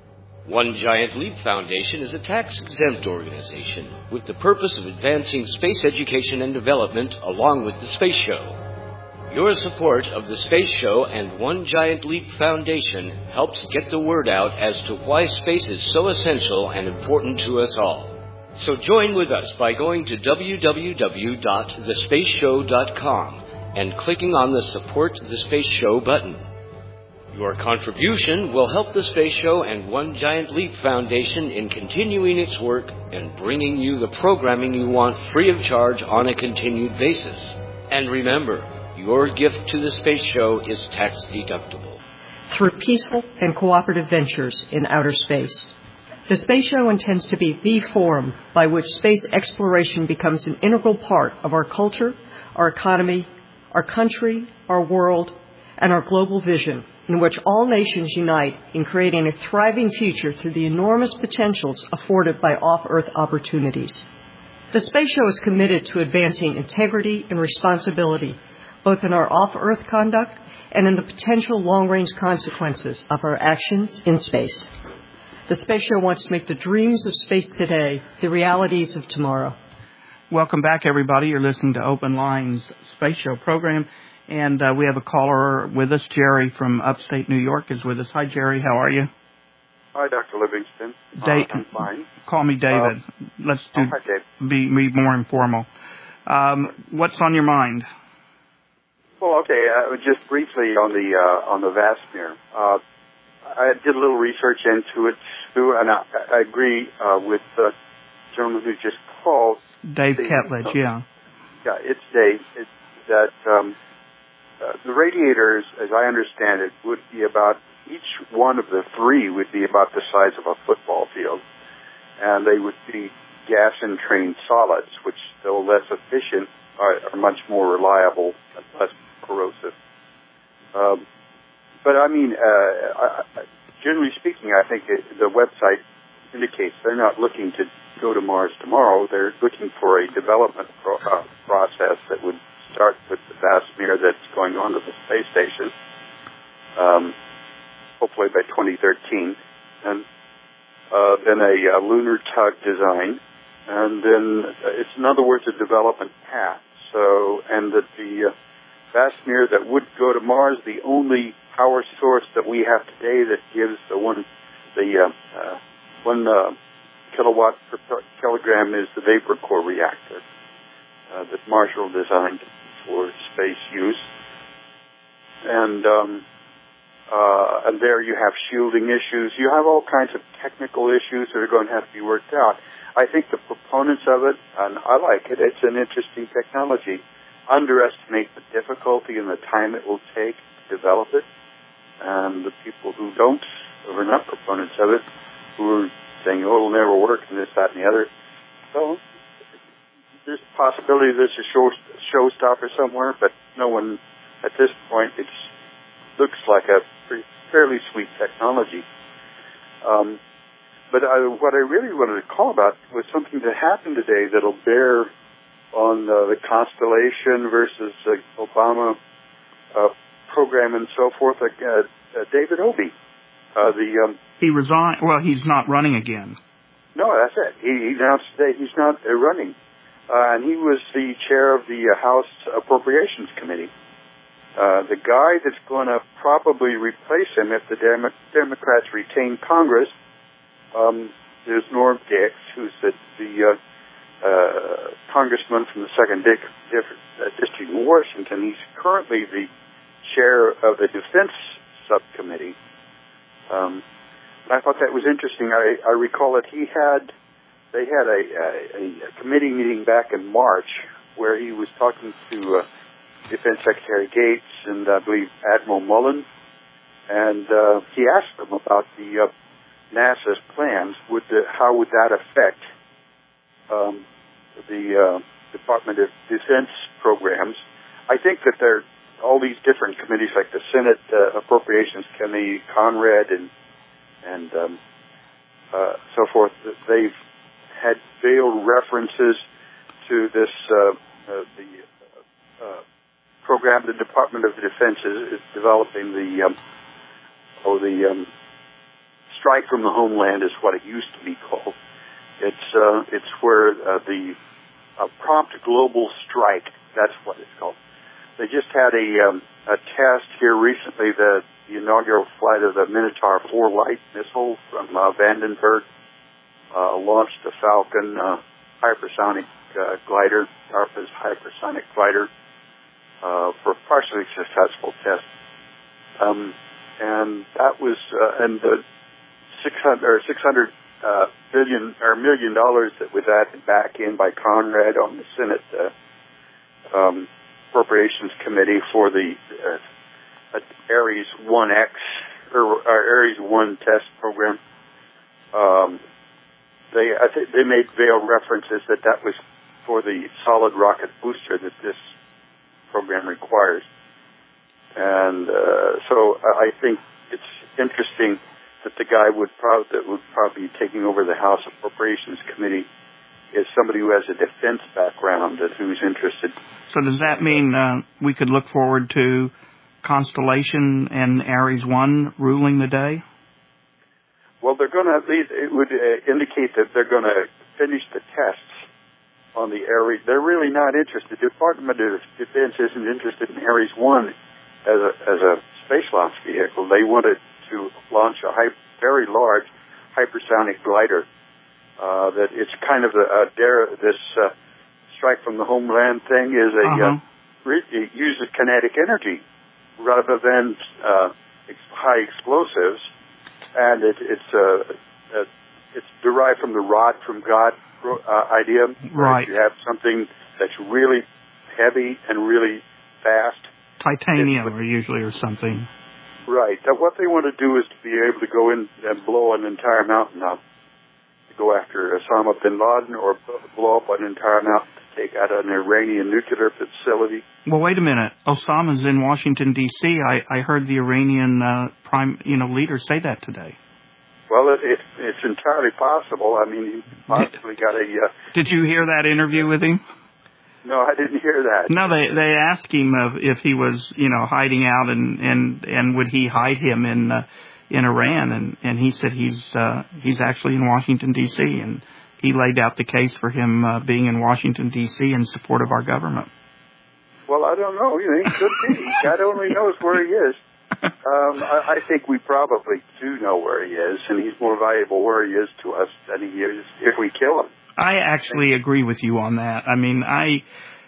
One Giant Leap Foundation is a tax-exempt organization with the purpose of advancing space education and development along with the Space Show. Your support of the Space Show and One Giant Leap Foundation helps get the word out as to why space is so essential and important to us all. So join with us by going to w w w dot the space show dot com and clicking on the Support the Space Show button. Your contribution will help the Space Show and One Giant Leap Foundation in continuing its work and bringing you the programming you want free of charge on a continued basis. And remember, your gift to the Space Show is tax deductible.
Through peaceful and cooperative ventures in outer space. The Space Show intends to be the forum by which space exploration becomes an integral part of our culture, our economy, our country, our world, and our global vision, in which all nations unite in creating a thriving future through the enormous potentials afforded by off-Earth opportunities. The Space Show is committed to advancing integrity and responsibility, both in our off-Earth conduct and in the potential long-range consequences of our actions in space. The Space Show wants to make the dreams of space today the realities of tomorrow.
Welcome back, everybody. You're listening to Open Lines Space Show program, and uh, we have a caller with us. Jerry from upstate New York is with us. Hi, Jerry. How are you?
Hi, Doctor Livingston.
Da-
uh, I'm fine.
Call me David. Uh, Let's do
oh, hi, Dave.
Be, be more informal. Um, what's on your mind?
Well, okay. Uh, just briefly on the uh, on the Vasmir. Uh, I did a little research into it too, and I, I agree uh, with the gentleman who just called.
Dave Ketledge, yeah.
Yeah, it's Dave. It's that um, uh, the radiators, as I understand it, would be about each one of the three would be about the size of a football field, and they would be gas-entrained solids, which, though less efficient, are, are much more reliable and less corrosive. Um, but I mean, uh, I, generally speaking, I think it, the website indicates they're not looking to go to Mars tomorrow. They're looking for a development pro- uh, process that would start with the VASMIR that's going on to the space station, um, hopefully by twenty thirteen, and uh, then a, a lunar tug design, and then uh, it's, in other words, a development path. So, and that the uh, VASMIR that would go to Mars, the only power source that we have today that gives the one, the uh, uh, one uh, kilowatt per kilogram is the vapor core reactor uh, that Marshall designed for space use. And um, uh, and there you have shielding issues. You have all kinds of technical issues that are going to have to be worked out. I think the proponents of it, and I like it, it's an interesting technology, underestimate the difficulty and the time it will take to develop it. And the people who don't, who are not proponents of it, who are saying, oh, it'll never work, and this, that, and the other. So there's a possibility there's a show, showstopper somewhere, but no one, at this point, it looks like a pretty, fairly sweet technology. Um, but I, what I really wanted to call about was something that happened today that'll bear on uh, the Constellation versus uh, Obama uh, program and so forth. Like uh, uh, David Obey, uh, the um,
he resigned. Well, he's not running again.
No, that's it. He, he announced today he's not uh, running, uh, and he was the chair of the uh, House Appropriations Committee. Uh, the guy that's going to probably replace him if the Dem- Democrats retain Congress um, is Norm Dix, who's the, the uh, uh, congressman from the second dic- uh, district in Washington. He's currently the chair of the Defense Subcommittee. Um, and I thought that was interesting. I, I recall that he had, they had a, a, a committee meeting back in March where he was talking to uh, Defense Secretary Gates and I believe Admiral Mullen, and uh, he asked them about the uh, NASA's plans. Would the, how would that affect um, the uh, Department of Defense programs? I think that there are all these different committees, like the Senate uh, Appropriations Committee, Conrad, and and um, uh, so forth. They've had veiled references to this uh, uh, the uh, program. The Department of Defense is, is developing the um, oh the um, Strike from the Homeland is what it used to be called. It's uh, it's where uh, the uh, prompt global strike. That's what it's called. They just had a, um, a test here recently, the, the inaugural flight of the Minotaur four light missile from uh, Vandenberg, uh, launched the Falcon uh, hypersonic uh, glider, DARPA's hypersonic glider, uh, for a partially successful test. Um, and that was, uh, and the six hundred, or six hundred uh, billion, or million dollars that was added back in by Conrad on the Senate, uh, um, Appropriations Committee for the uh, Ares one X or, or Ares one test program. Um, they I think they made veiled references that that was for the solid rocket booster that this program requires, and uh, so I think it's interesting that the guy would prob- that would probably be taking over the House Appropriations Committee is somebody who has a defense background and who's interested.
So does that mean uh, we could look forward to Constellation and Ares one ruling the day?
Well, they're going to at least, it would uh, indicate that they're going to finish the tests on the Ares. They're really not interested. The Department of Defense isn't interested in Ares one as a, as a space launch vehicle. They wanted to launch a hy- very large hypersonic glider. Uh, that it's kind of a, a dare, this uh, strike from the homeland thing is a
uh-huh.
uh, re- it uses kinetic energy rather than uh, ex- high explosives, and it, it's uh, uh, it's derived from the rod from God uh, idea.
Right.
You have something that's really heavy and really fast.
Titanium,
it's,
or usually, or something.
Right. Now, what they want to do is to be able to go in and blow an entire mountain up. go after Osama bin Laden or blow up an entire mountain to take out an Iranian nuclear facility.
Well, wait a minute. Osama's in Washington, D C I, I heard the Iranian uh, prime, you know, leader say that today.
Well, it, it, it's entirely possible. I mean, he possibly got a... Uh,
Did you hear that interview with him?
No, I didn't hear that.
No, they they asked him if, if he was, you know, hiding out and, and, and would he hide him in uh, in Iran, and, and he said he's uh, he's actually in Washington, D C, and he laid out the case for him uh, being in Washington, D C in support of our government.
Well, I don't know. You know, he could be. God only knows where he is. Um, I, I think we probably do know where he is, and he's more valuable where he is to us than he is if we kill him.
I actually agree with you on that. I mean, I,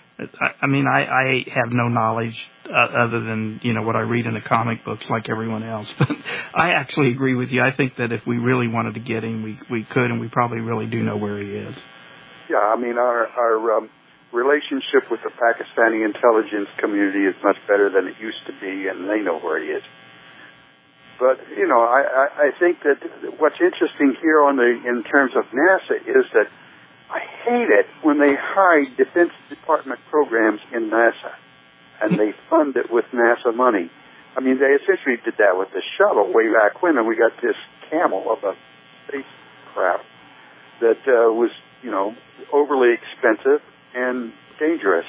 I mean, I, I have no knowledge uh, other than, you know, what I read in the comic books like everyone else. But I actually agree with you. I think that if we really wanted to get him, we we could, and we probably really do know where he is.
Yeah, I mean, our our um, relationship with the Pakistani intelligence community is much better than it used to be, and they know where he is. But, you know, I, I, I think that what's interesting here on the in terms of NASA is that I hate it when they hide Defense Department programs in NASA, and they fund it with NASA money. I mean, they essentially did that with the shuttle way back when, and we got this camel of a spacecraft that uh, was, you know, overly expensive and dangerous.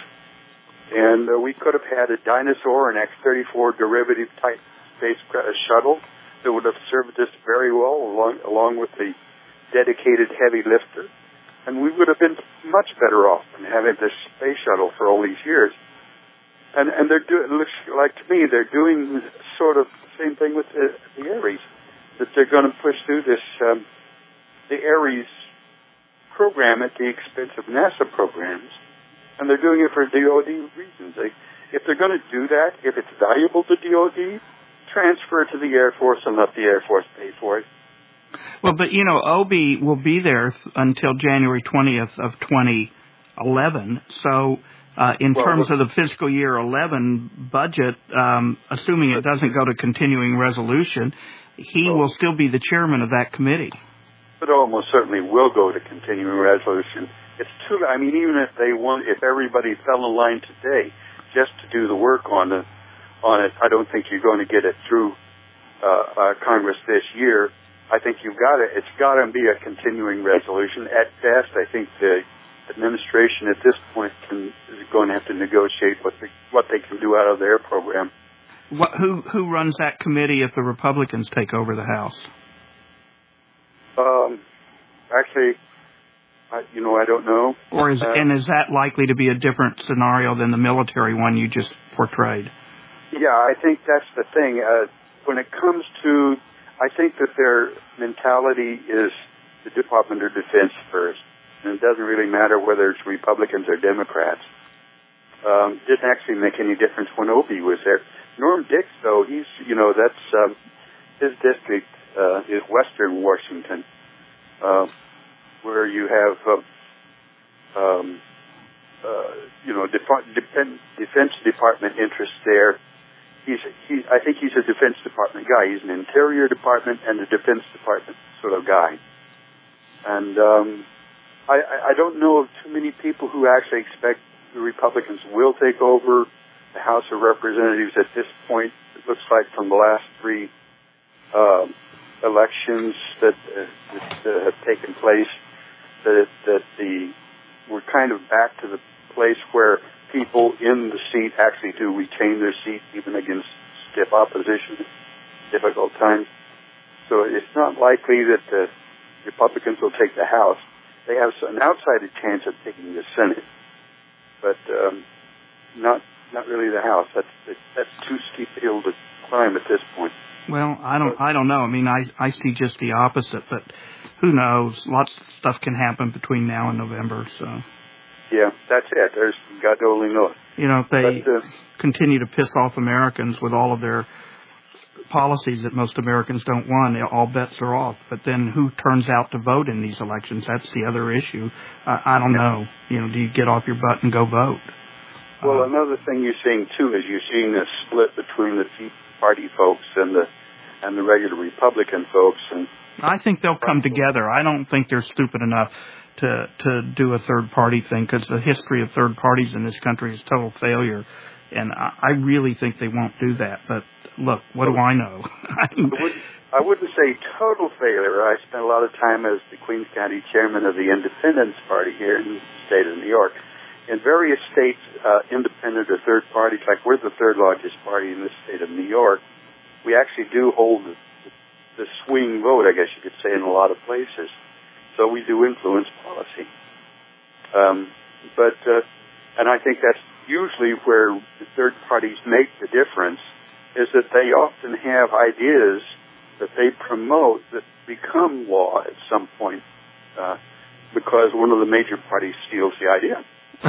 And uh, we could have had a Dinosaur, an X thirty-four derivative type space shuttle that would have served us very well, along, along with the dedicated heavy lifter. And we would have been much better off than having this space shuttle for all these years. And and they're do, it looks like to me they're doing sort of the same thing with the, the Ares, that they're going to push through this um, the Ares program at the expense of NASA programs, and they're doing it for D O D reasons. They, if they're going to do that, if it's valuable to D O D, transfer it to the Air Force and let the Air Force pay for it.
Well, but, you know, O B will be there th- until January twentieth of twenty eleven. So uh, in well, terms of the fiscal year eleven budget, um, assuming it doesn't go to continuing resolution, he well, will still be the chairman of that committee.
But almost certainly will go to continuing resolution. It's too, I mean, even if they want, if everybody fell in line today just to do the work on the, on it, I don't think you're going to get it through uh, uh, Congress this year. I think you've got it. It's got to be a continuing resolution. At best, I think the administration at this point can, is going to have to negotiate what they, what they can do out of their program.
What, who who runs that committee if the Republicans take over the House?
Um, actually, I, you know, I don't know.
Or is
uh,
and is that likely to be a different scenario than the military one you just portrayed?
Yeah, I think that's the thing. Uh, when it comes to I think that their mentality is the Department of Defense first, and it doesn't really matter whether it's Republicans or Democrats. Um, didn't actually make any difference when Opie was there. Norm Dix, though, he's, you know, that's um, his district uh, is Western Washington, uh, where you have, uh, um, uh, you know, Def- Def- Defense Department interests there. He's, he, I think he's a Defense Department guy. He's an Interior Department and a Defense Department sort of guy. And um, I, I don't know of too many people who actually expect the Republicans will take over the House of Representatives at this point. It looks like from the last three uh, elections that, uh, that uh, have taken place, that, that the we're kind of back to the place where people in the seat actually do retain their seat even against stiff opposition, difficult times. So it's not likely that the Republicans will take the House. They have an outside chance of taking the Senate, but um, not not really the House. That's that's too steep a hill to climb at this point.
Well, I don't I don't know. I mean, I I see just the opposite, but who knows? Lots of stuff can happen between now and November, so.
Yeah, that's it. There's God only knows.
You know, if they
but, uh,
continue to piss off Americans with all of their policies that most Americans don't want, all bets are off. But then who turns out to vote in these elections? That's the other issue. Uh, I don't know. You know, do you get off your butt and go vote?
Well,
uh,
another thing you're seeing, too, is you're seeing a split between the Tea Party folks and the and the regular Republican folks. And
I think they'll come together. I don't think they're stupid enough to to do a third party thing, because the history of third parties in this country is total failure, and I, I really think they won't do that. But look, what do I know?
I, wouldn't, I wouldn't say total failure. I spent a lot of time as the Queens County chairman of the Independence Party here in the state of New York. In various states, uh, independent or third parties, like we're the third largest party in the state of New York, we actually do hold the, the swing vote, I guess you could say, in a lot of places. So we do influence policy. Um, but, uh, and I think that's usually where the third parties make the difference, is that they often have ideas that they promote that become law at some point, uh, because one of the major parties steals the idea.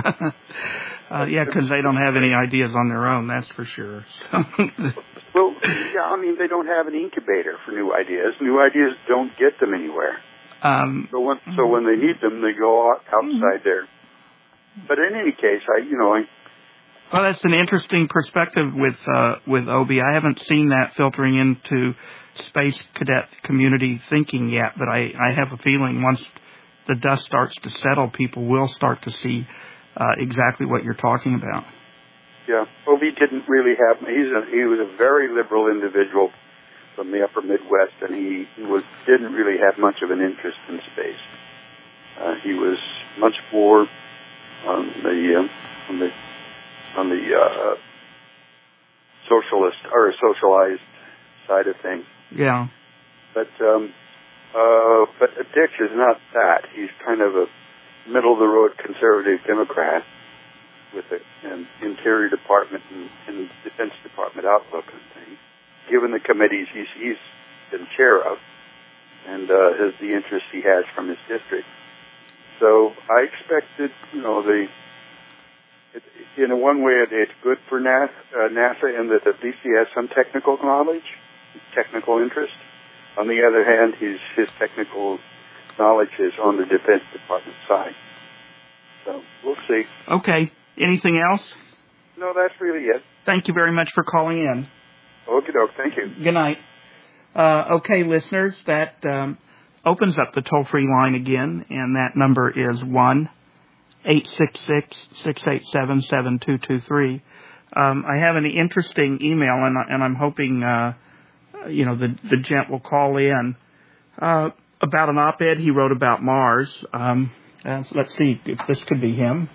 uh, yeah, because they don't have any ideas on their own, that's for sure.
Well, yeah, I mean, they don't have an incubator for new ideas. New ideas don't get them anywhere. Um, so, when, so when they need them, they go out, outside there. But in any case, I, you know, I...
Well, that's an interesting perspective with uh, with Obi. I haven't seen that filtering into space cadet community thinking yet, but I, I have a feeling once the dust starts to settle, people will start to see uh, exactly what you're talking about.
Yeah, Obi didn't really have. He's a, he was a very liberal individual from the upper Midwest, and he, he was didn't really have much of an interest in space. Uh, he was much more on the uh, on the on the uh, socialist or socialized side of things.
Yeah.
But um, uh, but Dick is not that. He's kind of a middle of the road conservative Democrat with a, an Interior Department and, and Defense Department outlook on things, given the committees he's, he's been chair of, and uh, his, the interest he has from his district. So I expected, you know, the it, in a one way it, it's good for NASA, uh, NASA in that at least he has some technical knowledge, technical interest. On the other hand, his his technical knowledge is on the Defense Department side. So we'll see.
Okay. Anything else?
No, that's really it.
Thank you very much for calling in.
Okie doke. Thank you.
Good night. Uh, okay, listeners, that um, opens up the toll-free line again, and that number is one eight six six, six eight seven, seven two two three. Um, I have an interesting email, and, and I'm hoping, uh, you know, the, the gent will call in uh, about an op-ed he wrote about Mars. Um, uh, so let's see if this could be him.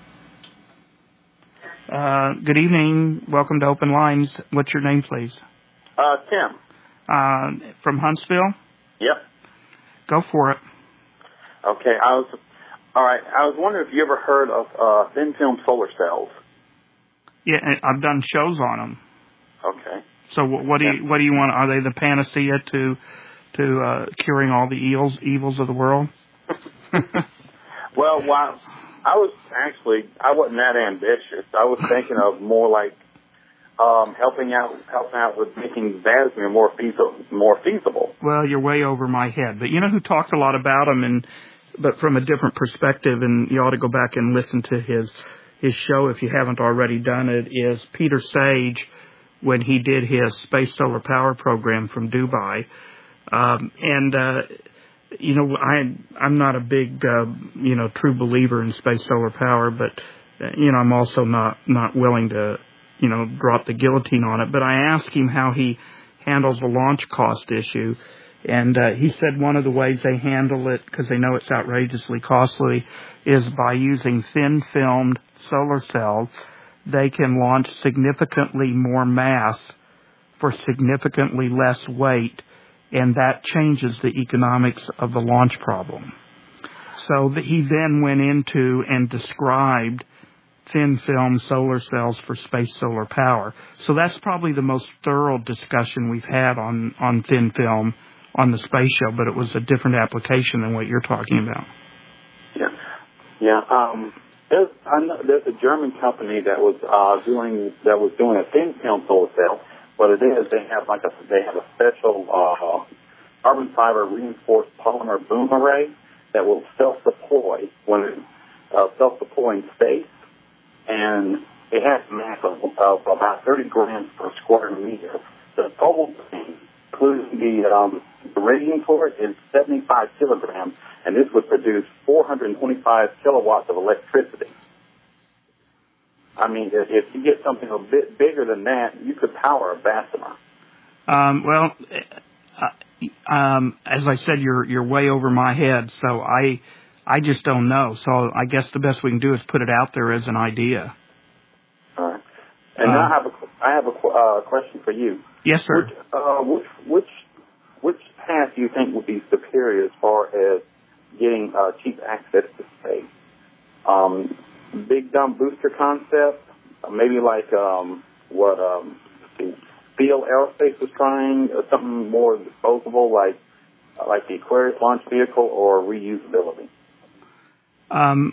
Uh, good evening. Welcome to Open Lines. What's your name, please?
Uh, Tim.
Uh, from Huntsville?
Yep.
Go for it.
Okay. I was, all right. I was wondering if you ever heard of uh, thin film solar cells.
Yeah, I've done shows on them.
Okay.
So what do you what do you want? Are they the panacea to to uh, curing all the evils evils of the world?
Well, while I was actually I wasn't that ambitious. I was thinking of more like um, helping out helping out with making Vasmir more feasible. More feasible.
Well, you're way over my head. But you know who talked a lot about them, and but from a different perspective, and you ought to go back and listen to his his show if you haven't already done it. Is Peter Sage, when he did his space solar power program from Dubai, um, and. Uh, You know, I, I'm not a big, uh, you know, true believer in space solar power, but, uh, you know, I'm also not, not willing to, you know, drop the guillotine on it. But I asked him how he handles the launch cost issue, and uh, he said one of the ways they handle it, because they know it's outrageously costly, is by using thin-filmed solar cells. They can launch significantly more mass for significantly less weight, and that changes the economics of the launch problem. So that he then went into and described thin film solar cells for space solar power. So that's probably the most thorough discussion we've had on, on thin film on the space show, but it was a different application than what you're talking about.
Yeah. Yeah. Um, there's, I know, there's a German company that was uh, doing that was doing a thin film solar cell. What it is, they have like a they have a special uh, carbon fiber reinforced polymer boom array that will self-deploy when it uh, self-deploy in space, and it has a mass of, of about thirty grams per square meter. The total thing including the, um, the rating for it, is seventy-five kilograms, and this would produce four hundred twenty-five kilowatts of electricity. I mean, if, if you get something a bit bigger than that, you could power a Bessemer.
Um, well, uh, um, as I said, you're you're way over my head, so I I just don't know. So I guess the best we can do is put it out there as an idea.
All right. And
um,
I have a I have a uh, question for you.
Yes, sir.
Which, uh, which which which path do you think would be superior as far as getting uh, cheap access to space? Um, big dumb booster concept, maybe like um, what um, Field Aerospace was trying, or something more disposable like uh, like the Aquarius launch vehicle, or reusability.
Um,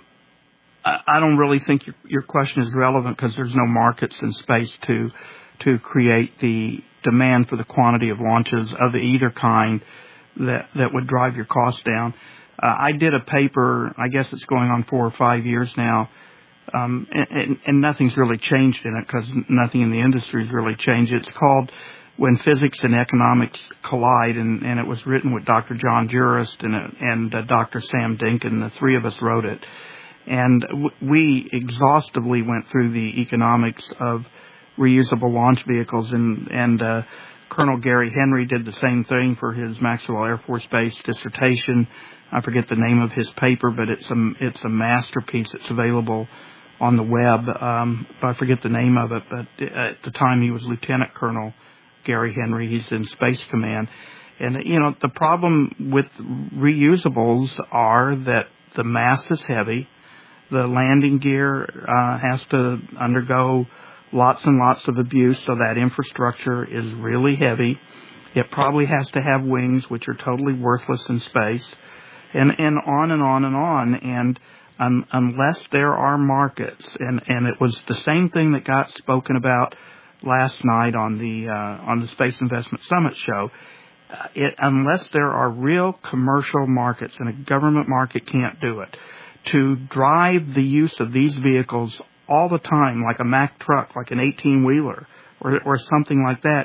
I don't really think your, your question is relevant because there's no markets in space to to create the demand for the quantity of launches of either kind that that would drive your costs down. Uh, I did a paper, I guess it's going on four or five years now, um, and, and, and nothing's really changed in it because nothing in the industry has really changed. It's called When Physics and Economics Collide, and, and it was written with Doctor John Jurist and, and uh, Doctor Sam Dinkin. The three of us wrote it. And w- we exhaustively went through the economics of reusable launch vehicles, and, and uh, Colonel Gary Henry did the same thing for his Maxwell Air Force Base dissertation. I forget the name of his paper, but it's a, it's a masterpiece. It's available on the web. Um, I forget the name of it, but at the time he was Lieutenant Colonel Gary Henry. He's in Space Command. And, you know, the problem with reusables are that the mass is heavy. The landing gear uh, has to undergo lots and lots of abuse, so that infrastructure is really heavy. It probably has to have wings, which are totally worthless in space, and, and on and on and on. And um, unless there are markets, and, and it was the same thing that got spoken about last night on the uh, on the Space Investment Summit show, uh, it, unless there are real commercial markets, and a government market can't do it, to drive the use of these vehicles all the time, like a Mack truck, like an eighteen-wheeler, or, or something like that,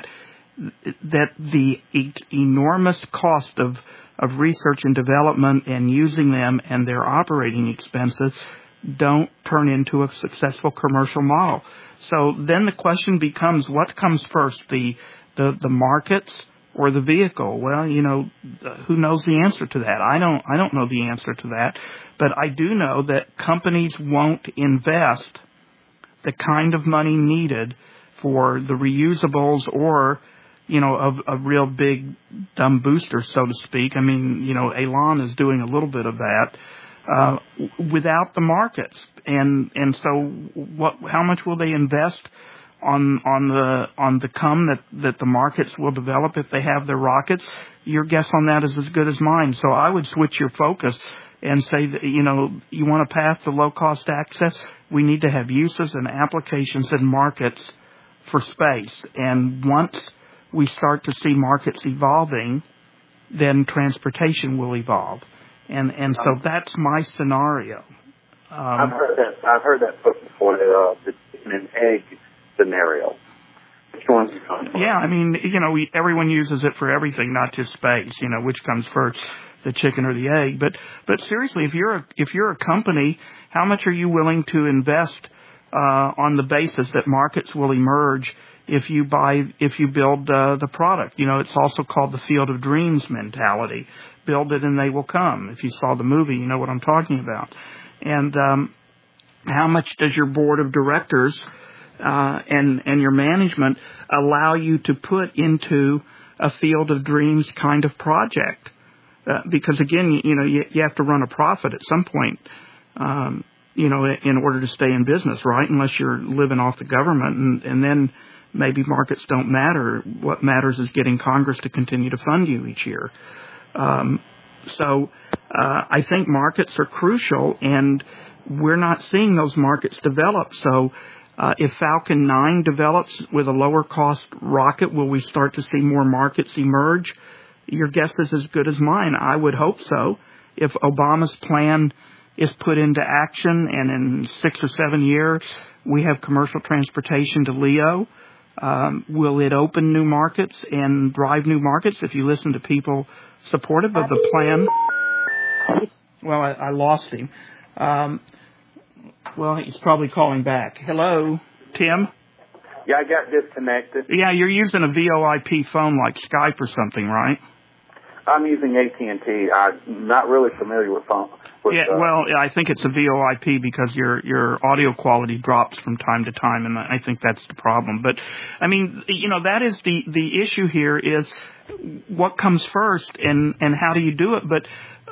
that the e- enormous cost of, of research and development and using them and their operating expenses don't turn into a successful commercial model. So then the question becomes, what comes first, the the, the markets or the vehicle? Well, you know, who knows the answer to that? I don't I don't know the answer to that, but I do know that companies won't invest the kind of money needed for the reusables or, you know, a, a real big dumb booster, so to speak. I mean, you know, Elon is doing a little bit of that uh, without the markets, and and so what? How much will they invest on on the on the come that, that the markets will develop if they have their rockets? Your guess on that is as good as mine. So I would switch your focus and say that, you know, you want a path to low cost access, we need to have uses and applications and markets for space. And once we start to see markets evolving, then transportation will evolve. And and so um, that's my scenario. Um,
I've heard that I've heard that put before, the, uh, the chicken and egg scenario. Which one's coming
Yeah, I mean, you know, we, everyone uses it for everything, not just space. You know, which comes first, the chicken or the egg? But but seriously, if you're a, if you're a company, how much are you willing to invest uh, on the basis that markets will emerge if you buy if you build uh, the product? You know, it's also called the Field of Dreams mentality. Build it and they will come. If you saw the movie, you know what I'm talking about. And um, how much does your board of directors uh, and and your management allow you to put into a Field of Dreams kind of project? Uh, because again, you, you know, you, you have to run a profit at some point, um, you know, in order to stay in business, right? Unless you're living off the government, and, and then maybe markets don't matter. What matters is getting Congress to continue to fund you each year. Um, so uh, I think markets are crucial, and we're not seeing those markets develop. So uh, if Falcon nine develops with a lower cost rocket, will we start to see more markets emerge? Your guess is as good as mine. I would hope so. If Obama's plan is put into action and in six or seven years we have commercial transportation to Leo, Um, will it open new markets and drive new markets if you listen to people supportive of the plan? Well, I, I lost him. Um, well, he's probably calling back. Hello, Tim?
Yeah, I got disconnected.
Yeah, you're using a V O I P phone like Skype or something, right?
I'm using A T and T. I'm not really familiar with phone. With,
yeah,
uh,
well, I think it's a V O I P because your your audio quality drops from time to time, and I think that's the problem. But, I mean, you know, that is the, the issue here is what comes first and, and how do you do it. But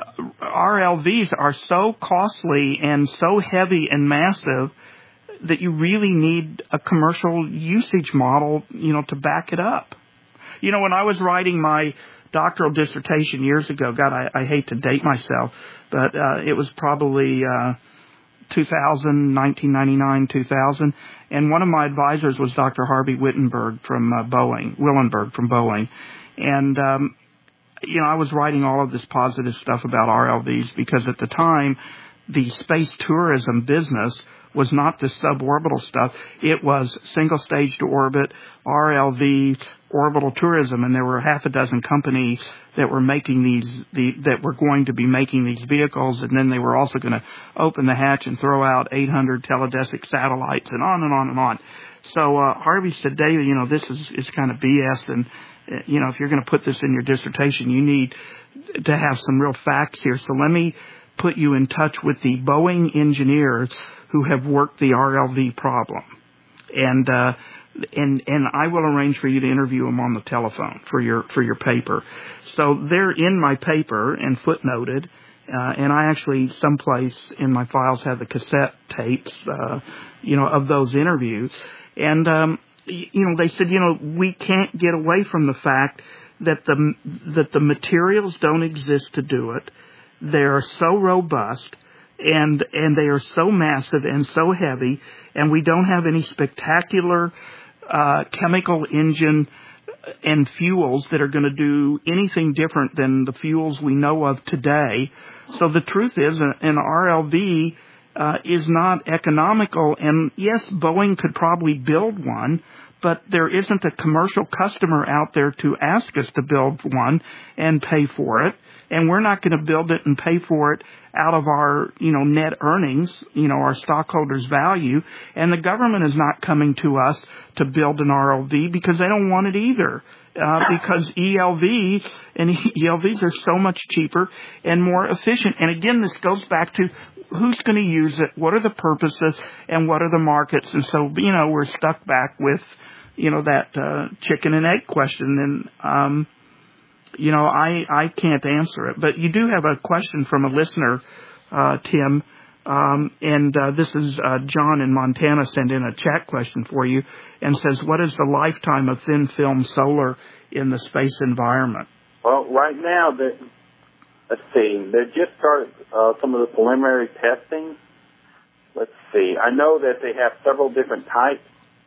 R L Vs are so costly and so heavy and massive that you really need a commercial usage model, you know, to back it up. You know, when I was writing my doctoral dissertation years ago, God, I, I hate to date myself, but uh, it was probably uh, two thousand, nineteen ninety-nine, two thousand, and one of my advisors was Doctor Harvey Wittenberg from uh, Boeing, Willenberg from Boeing, and um, you know, I was writing all of this positive stuff about R L Vs because at the time, the space tourism business was not the suborbital stuff. It was single stage to orbit, R L V, orbital tourism, and there were half a dozen companies that were making these, the, that were going to be making these vehicles, and then they were also going to open the hatch and throw out eight hundred teledesic satellites, and on and on and on. So uh, Harvey said, David, you know, this is, is kind of B S, and uh, you know, if you're going to put this in your dissertation, you need to have some real facts here. So let me put you in touch with the Boeing engineers who have worked the R L V problem. And, uh, and, and I will arrange for you to interview them on the telephone for your, for your paper. So they're in my paper and footnoted, uh, and I actually someplace in my files have the cassette tapes, uh, you know, of those interviews. And, um, you know, they said, you know, we can't get away from the fact that the, that the materials don't exist to do it. They are so robust, and and they are so massive and so heavy, and we don't have any spectacular uh, chemical engine and fuels that are going to do anything different than the fuels we know of today. So the truth is, an R L V uh, is not economical, and yes, Boeing could probably build one, but there isn't a commercial customer out there to ask us to build one and pay for it. And we're not going to build it and pay for it out of our, you know, net earnings, you know, our stockholders' value. And the government is not coming to us to build an R L V because they don't want it either. Uh, because E L V and E L Vs are so much cheaper and more efficient. And again, this goes back to who's going to use it, what are the purposes, and what are the markets. And so, you know, we're stuck back with, you know, that uh, chicken and egg question. And, um, you know, I, I can't answer it. But you do have a question from a listener, uh, Tim. Um, and uh, this is uh, John in Montana sent in a chat question for you and says, what is the lifetime of thin film solar in the space environment?
Well, right now, the, let's see, they just started uh, some of the preliminary testing. Let's see. I know that they have several different types,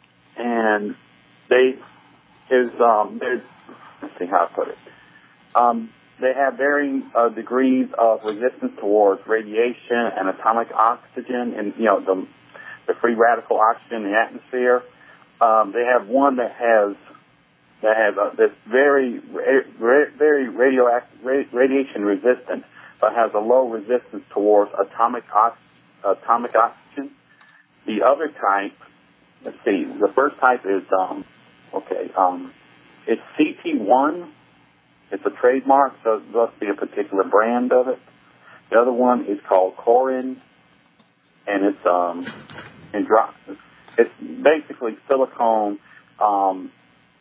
and they is um, there's let's see how I put it. Um, They have varying uh, degrees of resistance towards radiation and atomic oxygen, and you know the, the free radical oxygen in the atmosphere. Um, they have one that has that has uh, that's very very radioactive radiation resistant, but has a low resistance towards atomic ox, atomic oxygen. The other type, let's see, the first type is um, okay, um, it's C T one. It's a trademark, so it must be a particular brand of it. The other one is called Corin, and it's um, andro- it's basically silicone. Um,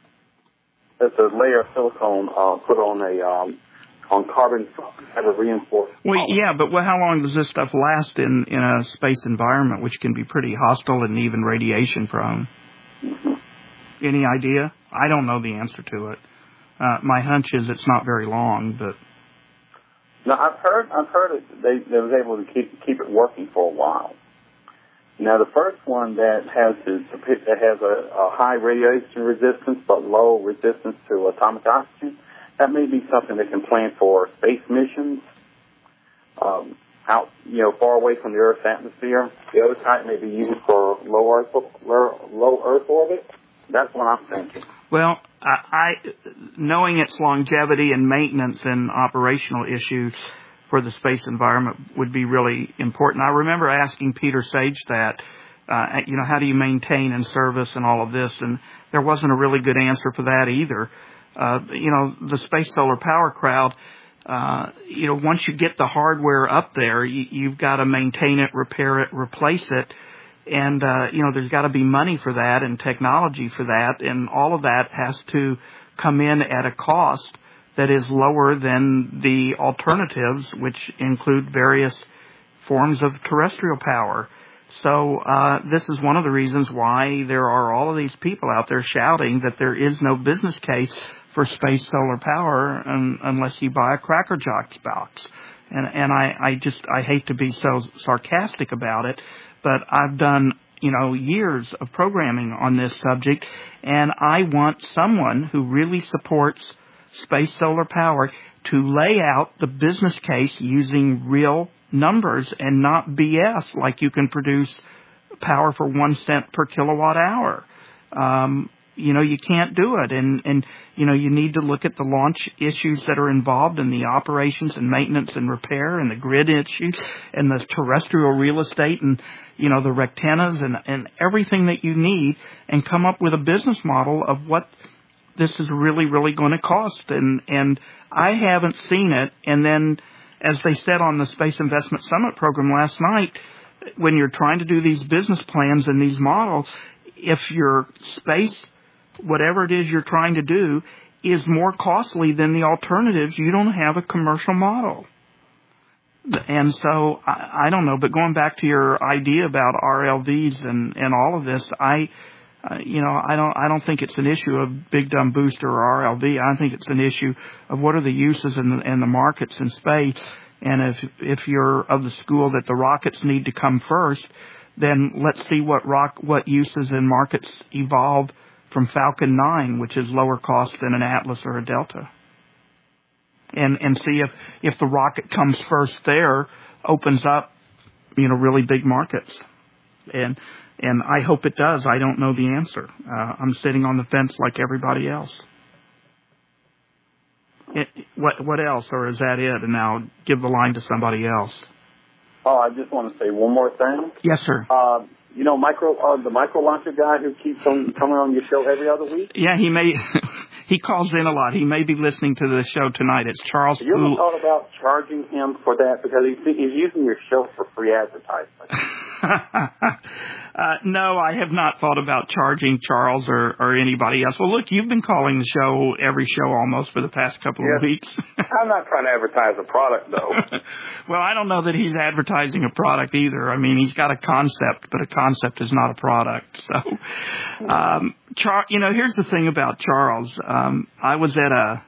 it's a layer of silicone uh, put on a um, on carbon fiber reinforced.
Well, yeah, but well, how long does this stuff last in, in a space environment, which can be pretty hostile and even radiation prone? Mm-hmm. Any idea? I don't know the answer to it. Uh, my hunch is it's not very long, but
no, I've heard I've heard it, they they was able to keep keep it working for a while. Now the first one that has is, that has a, a high radiation resistance but low resistance to atomic oxygen, that may be something they can plan for space missions um, out you know far away from the Earth's atmosphere. The other type may be used for low Earth low, low Earth orbit. That's what I'm thinking.
Well, I, I knowing its longevity and maintenance and operational issues for the space environment would be really important. I remember asking Peter Sage that, uh, you know, how do you maintain and service and all of this? And there wasn't a really good answer for that either. Uh, you know, the space solar power crowd, uh, you know, once you get the hardware up there, you, you've got to maintain it, repair it, replace it. And, uh, you know, there's got to be money for that and technology for that. And all of that has to come in at a cost that is lower than the alternatives, which include various forms of terrestrial power. So uh, this is one of the reasons why there are all of these people out there shouting that there is no business case for space solar power un- unless you buy a Cracker Jacks box. And, and I, I just, I hate to be so sarcastic about it, but I've done, you know, years of programming on this subject, and I want someone who really supports space solar power to lay out the business case using real numbers and not B S, like you can produce power for one cent per kilowatt hour. Um, you know, you can't do it. And, and, you know, you need to look at the launch issues that are involved in the operations and maintenance and repair and the grid issues and the terrestrial real estate and, you know, the rectennas and, and everything that you need, and come up with a business model of what this is really, really going to cost. And, and I haven't seen it. And then, as they said on the Space Investment Summit program last night, when you're trying to do these business plans and these models, if your space, whatever it is you're trying to do, is more costly than the alternatives, you don't have a commercial model. And so, I, I don't know, but going back to your idea about R L Vs and, and all of this, I, uh, you know, I don't, I don't think it's an issue of Big Dumb Booster or R L V. I think it's an issue of what are the uses and the, and the markets in space. And if, if you're of the school that the rockets need to come first, then let's see what rock, what uses and markets evolve from Falcon nine, which is lower cost than an Atlas or a Delta. And, and see if, if the rocket comes first there, opens up, you know, really big markets. And, and I hope it does. I don't know the answer. Uh, I'm sitting on the fence like everybody else. It, what, what else? Or is that it? And now give the line to somebody else.
Oh, I just want to say one more thing.
Yes, sir.
Uh, you know, micro, uh, the micro launcher guy who keeps on coming on your show every other week?
Yeah, he may. He calls in a lot. He may be listening to the show tonight. It's Charles.
Have you ever thought about charging him for that? Because he's, he's using your show for free advertisement. uh, no, I have not thought about charging Charles or, or anybody else. Well, look, you've been calling the show every show almost for the past couple
yes.
of weeks.
I'm not trying to advertise a product, though.
Well, I don't know that he's advertising a product either. I mean, he's got a concept, but a concept is not a product. So, um, Char- you know, here's the thing about Charles. Um, I was at a,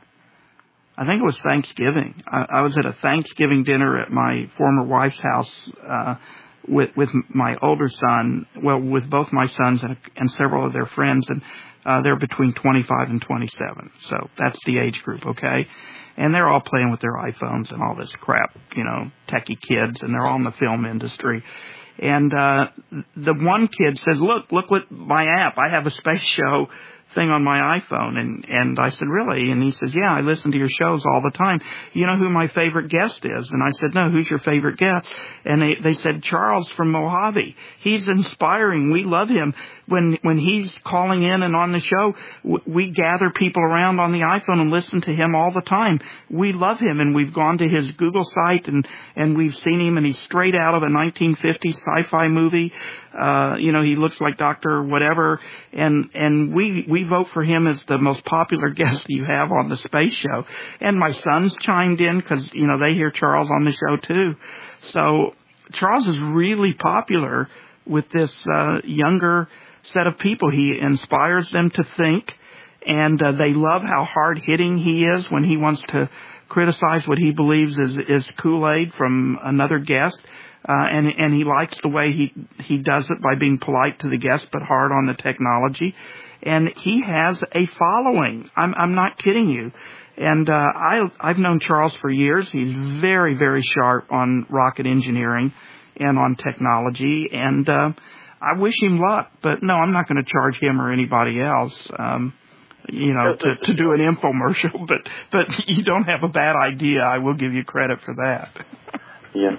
I think it was Thanksgiving. I, I was at a Thanksgiving dinner at my former wife's house uh, with with my older son. Well, with both my sons and, and several of their friends, and uh, they're between twenty-five and twenty-seven. So that's the age group, okay? And they're all playing with their iPhones and all this crap, you know, techie kids, and they're all in the film industry. And uh, the one kid says, look, look what my app, I have a space show thing on my iPhone. And, and I said, really? And he says, yeah, I listen to your shows all the time. You know who my favorite guest is? And I said, no, who's your favorite guest? And they, they said, Charles from Mojave. He's inspiring. We love him. When, when he's calling in and on the show, w- we gather people around on the iPhone and listen to him all the time. We love him. And we've gone to his Google site and, and we've seen him, and he's straight out of a nineteen fifties sci-fi movie. Uh, you know, he looks like Doctor whatever. And, and we, we vote for him as the most popular guest you have on the space show. And my sons chimed in because, you know, they hear Charles on the show too. So Charles is really popular with this uh, younger set of people. He inspires them to think, and uh, they love how hard-hitting he is when he wants to criticize what he believes is, is Kool-Aid from another guest. Uh, and, and he likes the way he, he does it by being polite to the guest but hard on the technology. And he has a following. I'm, I'm not kidding you. And uh, I, I've known Charles for years. He's very, very sharp on rocket engineering and on technology. And uh, I wish him luck, but no, I'm not going to charge him or anybody else, um, you know, to, to do an infomercial. But but you don't have a bad idea. I will give you credit for that.
Yeah.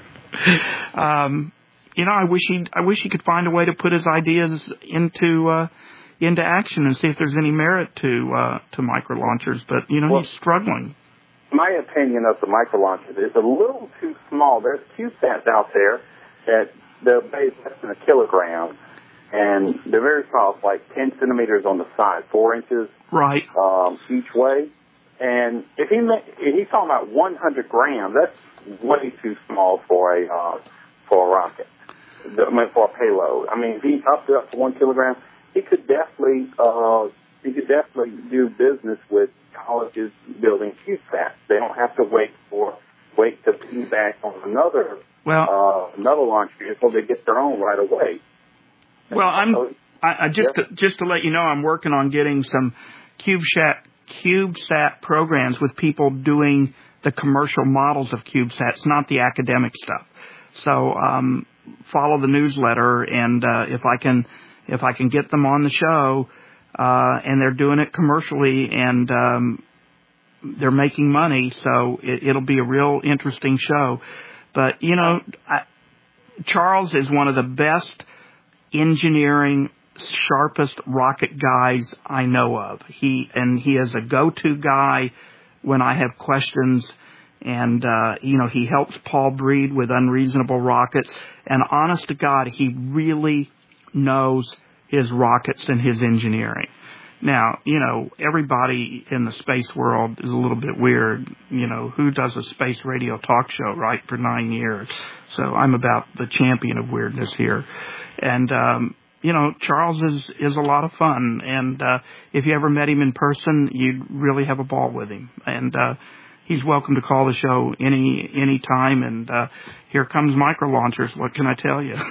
Um, you know, I wish he I wish he could find a way to put his ideas into uh, into action and see if there's any merit to uh, to micro launchers. But you know, well, he's struggling.
My opinion of the micro launchers is a little too small. There's CubeSats out there that they're based less than a kilogram, and they're very small, it's like ten centimeters on the side, four inches
right
um, each way. And if he if he's talking about one hundred grams, that's way too small for a uh, for a rocket. I mean, for a payload. I mean, if he upped it up to one kilogram, he could definitely uh, he could definitely do business with colleges building CubeSats. They don't have to wait for wait to piggyback on another
well
uh, another launch vehicle. They get their own right away.
Well, I'm I, I just yep. to, just to let you know, I'm working on getting some CubeSat CubeSat programs with people doing the commercial models of CubeSats, not the academic stuff. So um, follow the newsletter, and uh, if I can if I can get them on the show. Uh, and they're doing it commercially, and um, they're making money, so it, it'll be a real interesting show. But, you know, I, Charles is one of the best engineering, sharpest rocket guys I know of. He and he is a go-to guy when I have questions, and, uh, you know, he helps Paul Breed with Unreasonable Rockets. And honest to God, he really knows his rockets and his engineering. Now, you know, everybody in the space world is a little bit weird. You know, who does a space radio talk show, right, for nine years? So I'm about the champion of weirdness here. And, um, you know, Charles is, is a lot of fun. And uh, if you ever met him in person, you'd really have a ball with him. And uh, he's welcome to call the show any any time. And uh, here comes micro launchers. What can I tell you?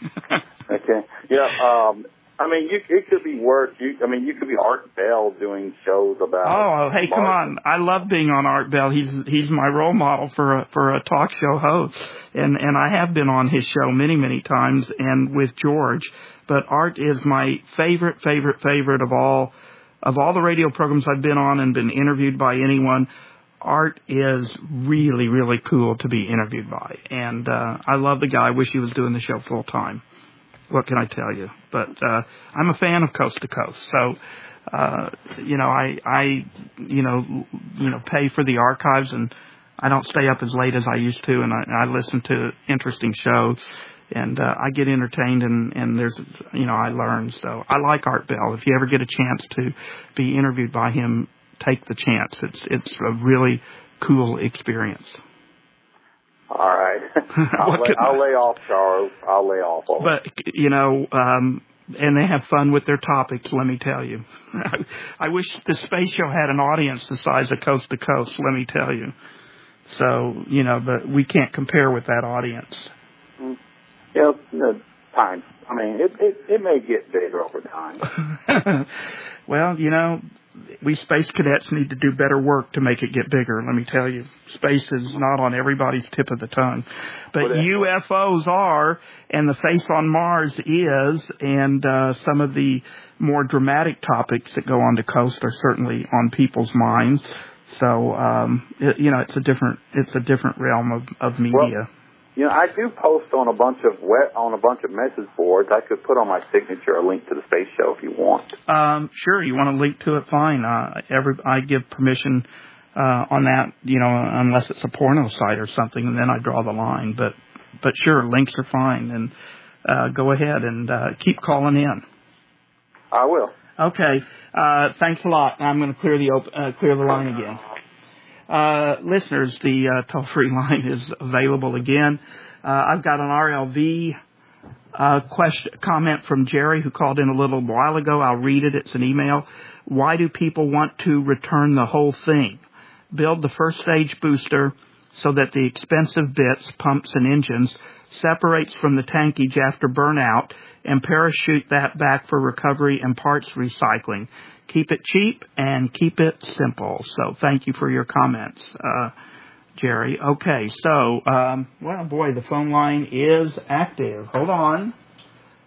Okay. Yeah. Um, I mean, you, it could be work. You, I mean, you could be Art Bell doing shows about.
Oh, hey, come on! I love being on Art Bell. He's he's my role model for a for a talk show host, and and I have been on his show many many times, and with George. But Art is my favorite favorite favorite of all of all the radio programs I've been on and been interviewed by anyone. Art is really really cool to be interviewed by, and uh, I love the guy. I wish he was doing the show full time. What can I tell you? But uh, I'm a fan of Coast to Coast, so uh, you know I, I you know you know pay for the archives, and I don't stay up as late as I used to, and I, I listen to interesting shows, and uh, I get entertained, and, and there's you know I learn. So I like Art Bell. If you ever get a chance to be interviewed by him, take the chance. It's it's a really cool experience.
All right. I'll, lay, I'll lay off, Charles. I'll lay off.
But, you know, um, and they have fun with their topics, let me tell you. I wish the space show had an audience the size of Coast to Coast, let me tell you. So, you know, but we can't compare with that audience.
Yeah, no, time. I mean, it, it, it may get bigger over time.
Well, you know, we space cadets need to do better work to make it get bigger, let me tell you. Space is not on everybody's tip of the tongue. But well, U F Os are, and the face on Mars is, and uh, some of the more dramatic topics that go on to Coast are certainly on people's minds. So, um, it, you know, it's a different it's a different realm of, of media.
Well, you know, I do post on a bunch of web, on a bunch of message boards. I could put on my signature a link to the space show if you want.
Um, sure, you want to link to it? Fine. Uh, every I give permission uh, on that, you know, unless it's a porno site or something, and then I draw the line. But but sure, links are fine, and uh, go ahead and uh, keep calling in.
I will.
Okay. Uh, thanks a lot. I'm going to clear the op- uh, clear the line again. Uh, listeners, the uh, toll-free line is available again. Uh, I've got an R L V uh, question, comment from Jerry, who called in a little while ago. I'll read it. It's an email. Why do people want to return the whole thing? Build the first stage booster so that the expensive bits, pumps, and engines separates from the tankage after burnout, and parachute that back for recovery and parts recycling. Keep it cheap and keep it simple. So thank you for your comments, uh, Jerry. Okay, so, um, well, boy, the phone line is active. Hold on.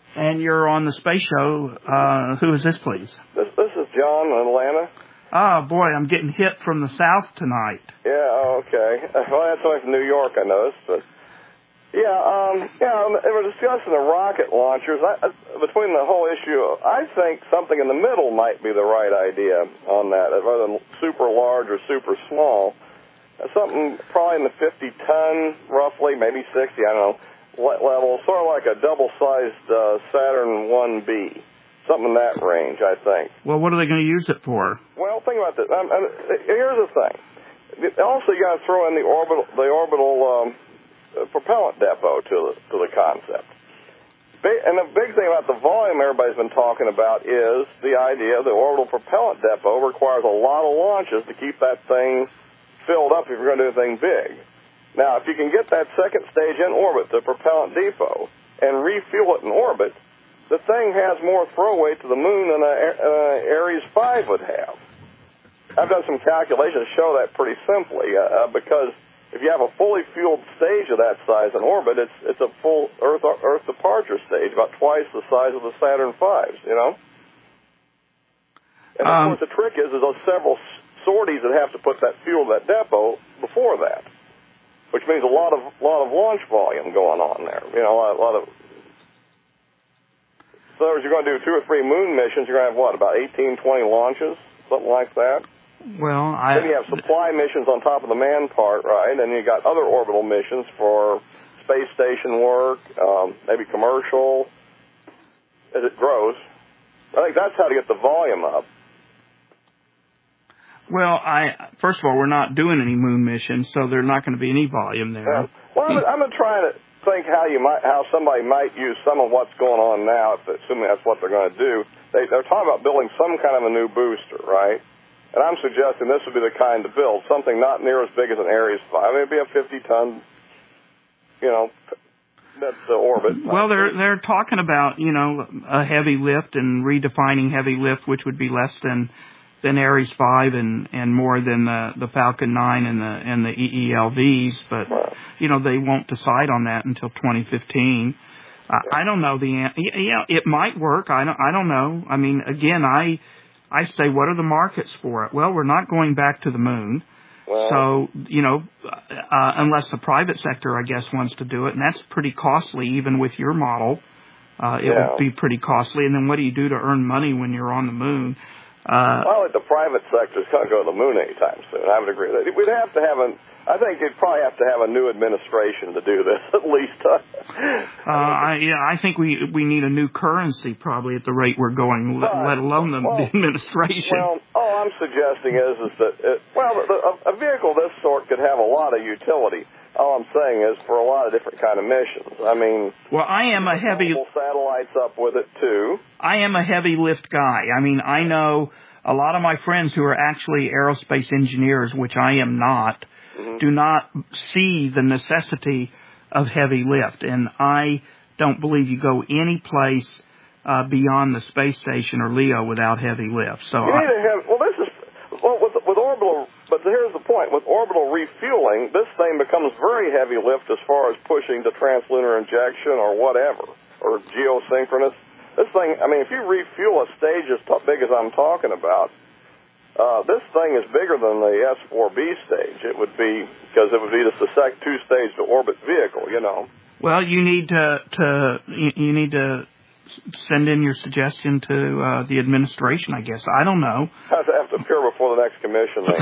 And you're on the space show. Uh, who is this, please?
This, this is John in Atlanta.
Oh, boy, I'm getting hit from the south tonight.
Yeah, oh, okay. Well, that's only from New York, I noticed. But yeah, um, yeah, they were discussing the rocket launchers. I, between the whole issue, I think something in the middle might be the right idea on that, rather than super large or super small. Something probably in the fifty ton, roughly, maybe sixty, I don't know, level, sort of like a double-sized uh, Saturn one B. Something in that range, I think.
Well, what are they going to use it for?
Well, think about this. Um, um, here's the thing. Also, you got to throw in the orbital, the orbital um, propellant depot to the, to the concept. And the big thing about the volume everybody's been talking about is the idea the orbital propellant depot requires a lot of launches to keep that thing filled up if you're going to do anything big. Now, if you can get that second stage in orbit, the propellant depot, and refuel it in orbit, the thing has more throw weight to the moon than a, uh, Ares five would have. I've done some calculations to show that pretty simply, uh, because if you have a fully fueled stage of that size in orbit, it's it's a full Earth Earth departure stage, about twice the size of the Saturn fives, you know? And of
um,
course the trick is, is those several sorties that have to put that fuel to that depot before that, which means a lot of lot of launch volume going on there, you know, a lot of... So in other words, you're going to do two or three moon missions, you're going to have, what, about eighteen, twenty launches, something like that?
Well, I...
Then you have supply missions on top of the man part, right? And you got other orbital missions for space station work, um, maybe commercial, as it grows. I think that's how to get the volume up.
Well, I first of all, we're not doing any moon missions, so there's not going to be any volume there.
Yeah. Well, I'm, I'm trying to think how you might, how somebody might use some of what's going on now, if assuming that's what they're going to do. They, they're talking about building some kind of a new booster, right? And I'm suggesting this would be the kind to build, something not near as big as an Ares five. I mean, it'd be a fifty ton, you know, that's the orbit.
Well, they're they're talking about, you know, a heavy lift and redefining heavy lift, which would be less than than Ares five and, and more than the, the Falcon nine and the and the E E L Vs, but
right.
you know, they won't decide on that until twenty fifteen. I, I don't know the answer. Yeah, it might work. I don't I don't know. I mean, again, I I say, what are the markets for it? Well, we're not going back to the moon.
Well,
so, you know, uh, unless the private sector, I guess, wants to do it, and that's pretty costly, even with your model. Uh, it
yeah.
would be pretty costly. And then what do you do to earn money when you're on the moon? Uh,
well, the private sector's going to go to the moon anytime soon. I would agree with that. We'd have to have an, I think you'd probably have to have a new administration to do this, at least. uh,
I, yeah, I think we we need a new currency probably at the rate we're going, let,
but,
let alone the,
well,
the administration.
Well, all I'm suggesting is, is that, it, well, the, a, a vehicle of this sort could have a lot of utility. All I'm saying is for a lot of different kind of missions. I mean,
well, I am a heavy
satellites up with it too.
I am a heavy lift guy. I mean, I know a lot of my friends who are actually aerospace engineers, which I am not, mm-hmm. do not see the necessity of heavy lift, and I don't believe you go any place uh, beyond the space station or LEO without heavy lift. So
you
I,
need to have. Well, this is well with, with orbital. But here's the point. With orbital refueling, this thing becomes very heavy lift as far as pushing to translunar injection or whatever, or geosynchronous. This thing, I mean, if you refuel a stage as big as I'm talking about, uh, this thing is bigger than the S four B stage. It would be, because it would be just a sec two-stage to orbit vehicle, you know.
Well, you need to, to you need to send in your suggestion to uh, the administration, I guess. I don't know.
I have to appear before the next commission. They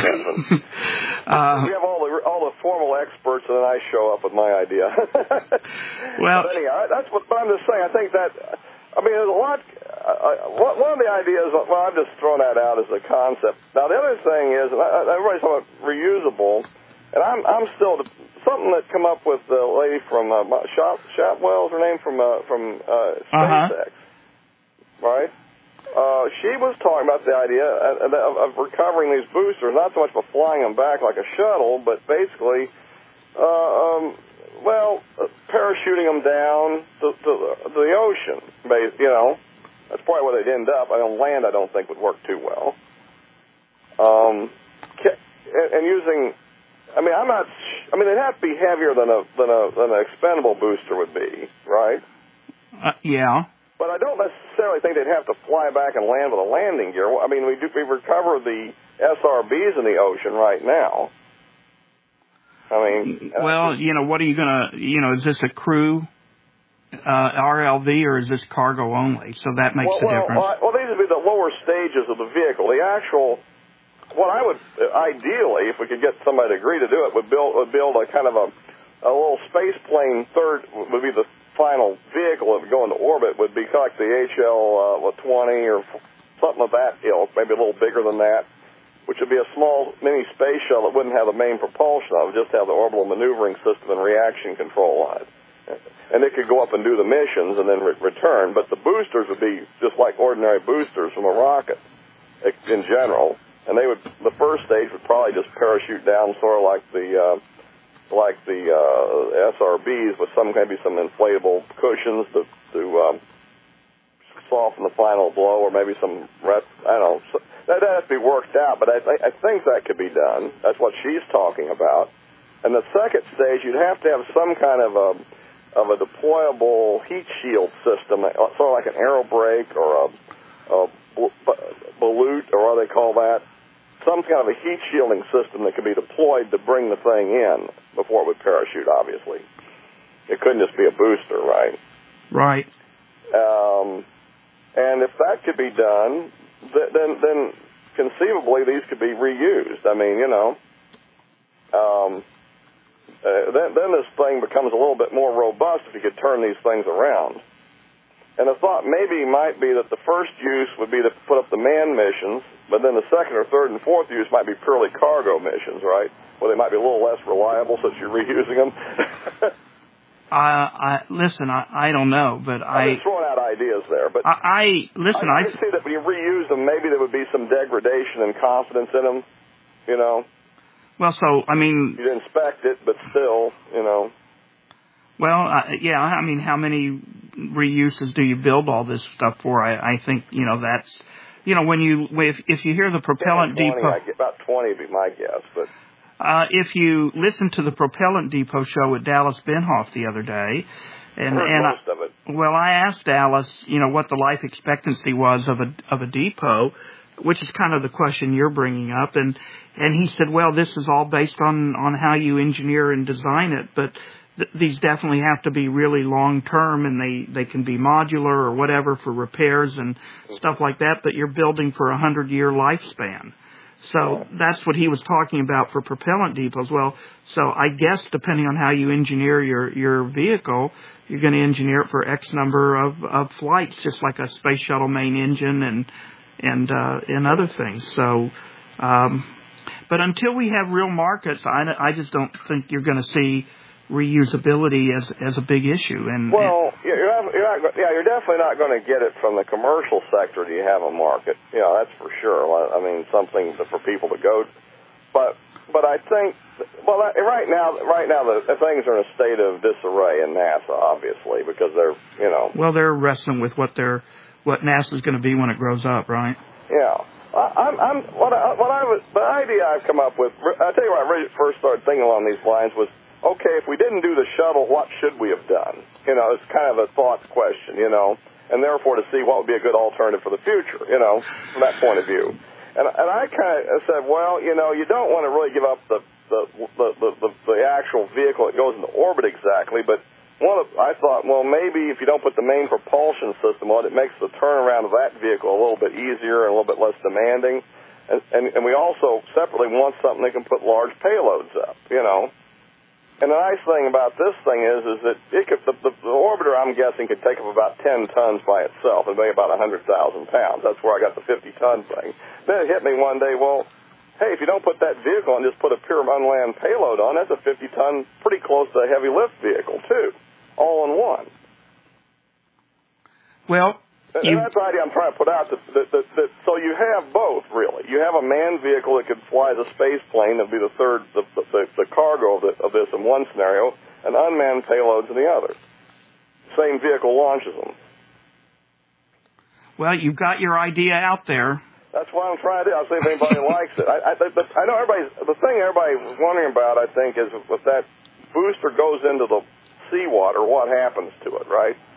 uh, we have all the all the formal experts, and then I show up with my idea.
Well,
but anyhow, that's what. But I'm just saying. I think that. I mean, there's a lot. Uh, one of the ideas. Well, I've just thrown that out as a concept. Now, the other thing is, everybody's talking about reusable, and I'm I'm still. Something that come up with the lady from uh, Shop, Shopwell's her name from uh, from uh, SpaceX, uh-huh. right? Uh, she was talking about the idea of, of recovering these boosters, not so much for flying them back like a shuttle, but basically, uh, um, well, uh, parachuting them down to, to, to the ocean. You know, that's probably where they'd end up. On land, I don't think would work too well. Um, and, and using. I mean, I'm not. I mean, it'd have to be heavier than a than a than an expendable booster would be, right?
Uh, yeah.
But but I don't necessarily think they'd have to fly back and land with a landing gear. I mean, we do we recover the S R Bs in the ocean right now. I mean,
well, you know, what are you gonna, you know, is this a crew uh, R L V or is this cargo only? So that makes
well,
a
well,
difference.
Well, well, these would be the lower stages of the vehicle. The actual, what I would ideally, if we could get somebody to agree to do it, would build would build a kind of a a little space plane. Third would be the final vehicle that would go into orbit. Would be like the H L uh, twenty or something of that ilk, maybe a little bigger than that, which would be a small mini space shuttle that wouldn't have the main propulsion on it, would just have the orbital maneuvering system and reaction control on it. And it could go up and do the missions and then re- return, but the boosters would be just like ordinary boosters from a rocket in general. And they would, the first stage would probably just parachute down sort of like the, uh, like the uh, S R Bs with some, maybe some inflatable cushions to, to um, soften the final blow, or maybe some, rest, I don't know, so, that has to be worked out, but I, th- I think that could be done. That's what she's talking about. And the second stage, you'd have to have some kind of a of a deployable heat shield system, sort of like an aerobrake or a, a balut, or what do they call that? Some kind of a heat shielding system that could be deployed to bring the thing in before it would parachute, obviously. It couldn't just be a booster, right?
Right.
Um, and if that could be done, then then conceivably these could be reused. I mean, you know, um, uh, then, then this thing becomes a little bit more robust if you could turn these things around. And the thought maybe might be that the first use would be to put up the manned missions, but then the second or third and fourth use might be purely cargo missions, right? Well, they might be a little less reliable since you're reusing them.
Uh, I listen. I, I don't know, but I.
I'm just throwing out ideas there, but
I, I listen. I,
I see that when you reuse them, maybe there would be some degradation and confidence in them. You know.
Well, so I mean.
You'd inspect it, but still, you know.
Well, uh, yeah. I mean, how many reuses do you build all this stuff for? I, I think you know that's, you know, when you if if you hear the propellant
yeah, twenty,
depot.
I get, about twenty would be my guess, but.
Uh, if you listen to the Propellant Depot show with Dallas Benhoff the other day, and,
I heard
and
most
I,
of it.
well, I asked Dallas, you know, what the life expectancy was of a of a depot, which is kind of the question you're bringing up, and and he said, well, this is all based on on how you engineer and design it, but th- these definitely have to be really long term, and they they can be modular or whatever for repairs and stuff like that, but you're building for a hundred year lifespan. So that's what he was talking about for propellant depots. Well, so I guess depending on how you engineer your, your vehicle, you're going to engineer it for X number of, of flights, just like a space shuttle main engine and and uh, and other things. So, um, but until we have real markets, I, I just don't think you're going to see reusability as as a big issue. And
well, you're not, you're not, yeah, you're definitely not going to get it from the commercial sector. Do you have a market? Yeah, that's for sure. I mean, something for people to go. But but I think, well, right now, right now the, the things are in a state of disarray in NASA, obviously, because they're, you know.
Well, they're wrestling with what they're what NASA's going to be when it grows up, right?
Yeah. I'm, I'm, what I, what I was, the idea I've come up with, I'll tell you what I really first started thinking along these lines was, okay, if we didn't do the shuttle, what should we have done? You know, it's kind of a thought question, you know, and therefore to see what would be a good alternative for the future, you know, from that point of view. And and I kind of said, well, you know, you don't want to really give up the the the, the, the, the actual vehicle that goes into orbit exactly, but one of, I thought, well, maybe if you don't put the main propulsion system on, it makes the turnaround of that vehicle a little bit easier and a little bit less demanding. And, and, and we also separately want something that can put large payloads up, you know. And the nice thing about this thing is, is that it could, the, the, the orbiter, I'm guessing, could take up about ten tons by itself and weigh about one hundred thousand pounds. That's where I got the fifty-ton thing. Then it hit me one day, well, hey, if you don't put that vehicle and just put a pure unmanned payload on, that's a fifty-ton, pretty close to a heavy lift vehicle, too, all in one.
Well,
And that's the idea I'm trying to put out. That, that, that, that, so you have both, really. You have a manned vehicle that could fly as a space plane. That would be the third, the, the, the cargo of, the, of this in one scenario, and unmanned payloads in the other. Same vehicle launches them.
Well, you've got your idea out there.
That's what I'm trying to do. I'll see if anybody likes it. I, I, but I know everybody's, the thing everybody was wondering about, I think, is if that booster goes into the seawater, what happens to it, right?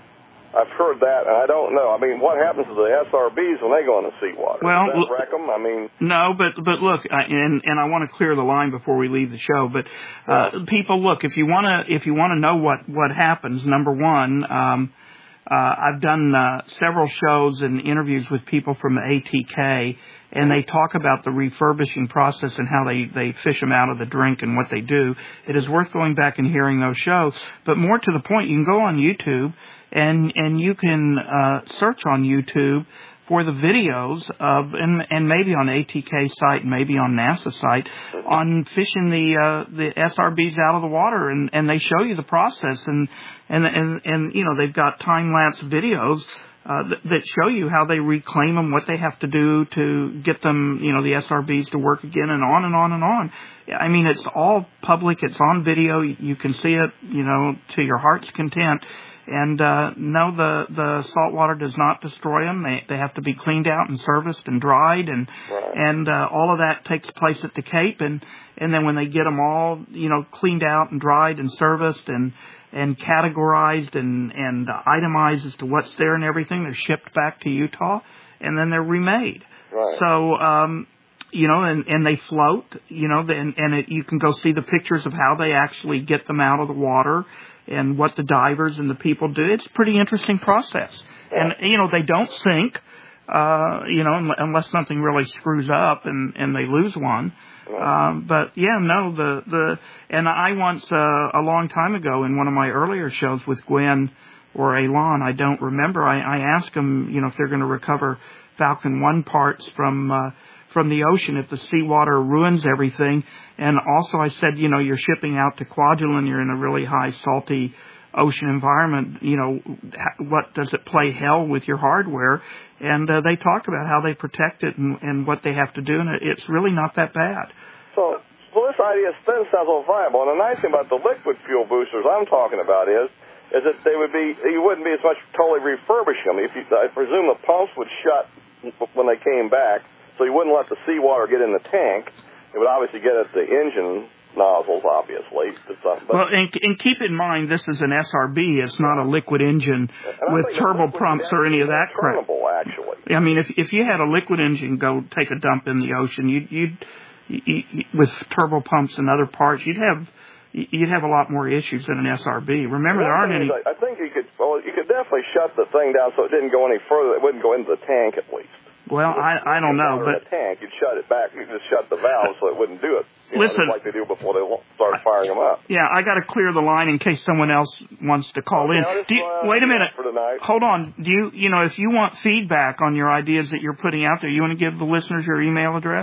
I've heard that, and I don't know. I mean, what happens to the S R Bs when they go in the seawater?
Well,
Does that wreck them? I mean,
no, but but look, I, and and I want to clear the line before we leave the show. But uh, yeah. people, look, if you want to if you want to know what what happens, number one, um, uh, I've done uh, several shows and interviews with people from the A T K. And they talk about the refurbishing process and how they, they fish them out of the drink and what they do. It is worth going back and hearing those shows. But more to the point, you can go on YouTube and, and you can, uh, search on YouTube for the videos of, and, and maybe on A T K site, maybe on NASA site, on fishing the, uh, the S R Bs out of the water. And, and they show you the process and, and, and, and, you know, they've got time-lapse videos Uh, that, that show you how they reclaim them, what they have to do to get them, you know, the S R Bs to work again, and on and on and on. I mean, it's all public. It's on video. You can see it, you know, to your heart's content. And uh, no, the the salt water does not destroy them. They they have to be cleaned out and serviced and dried, and
right.
and uh, all of that takes place at the Cape. And and then when they get them all, you know, cleaned out and dried and serviced and and categorized and, and itemized as to what's there and everything, they're shipped back to Utah, and then they're remade.
Right.
So, um, you know, and, and they float, you know, and, and it, you can go see the pictures of how they actually get them out of the water and what the divers and the people do. It's a pretty interesting process.
Yeah.
And, you know, they don't sink, uh, you know, unless something really screws up and, and they lose one. Um, but yeah, no, the, the, and I once, uh, a long time ago in one of my earlier shows with Gwen or Elon, I don't remember, I, I asked them, you know, if they're going to recover Falcon one parts from, uh, from the ocean if the seawater ruins everything. And also I said, you know, you're shipping out to Kwajalein, you're in a really high salty ocean environment, you know, what does it play hell with your hardware? And uh, they talk about how they protect it and, and what they have to do, and it's really not that bad.
So, well, this idea still sounds all viable. And the nice thing about the liquid fuel boosters I'm talking about is, is that they would be, you wouldn't be as much totally refurbishing them. If you, I presume the pumps would shut when they came back, so you wouldn't let the seawater get in the tank. It would obviously get at the engine nozzles, obviously. But
well, and, and keep in mind, this is an S R B. It's not a liquid engine with turbo pumps or any of that crap.
Actually,
I mean, if if you had a liquid engine go take a dump in the ocean, you'd, you'd you, you, with turbo pumps and other parts, you'd have you'd have a lot more issues than an S R B. Remember, there aren't any.
I think you could. Well, you could definitely shut the thing down so it didn't go any further. It wouldn't go into the tank, at least.
Well, I I don't know, but
in the tank, you'd shut it back. You just shut the valve so it wouldn't do it. You
Listen,
know, like they do before they start firing them up.
Yeah, I got to clear the line in case someone else wants to call
okay,
in.
Just,
do you,
uh,
wait a minute.
For tonight.
Hold on. Do you you know if you want feedback on your ideas that you're putting out there, you want to give the listeners your email address?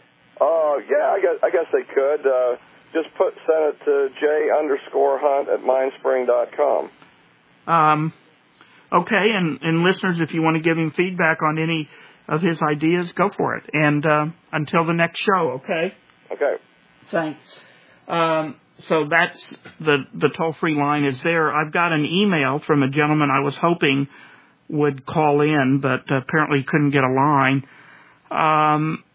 Uh, yeah, I guess I guess they could. Uh, just put send it to j underscore hunt at mindspring dot com.
Um. Okay, and and listeners, if you want to give him feedback on any of his ideas, go for it. And uh, until the next show, okay?
Okay.
Thanks. Um, so that's the the toll-free line is there. I've got an email from a gentleman I was hoping would call in, but apparently couldn't get a line. Um,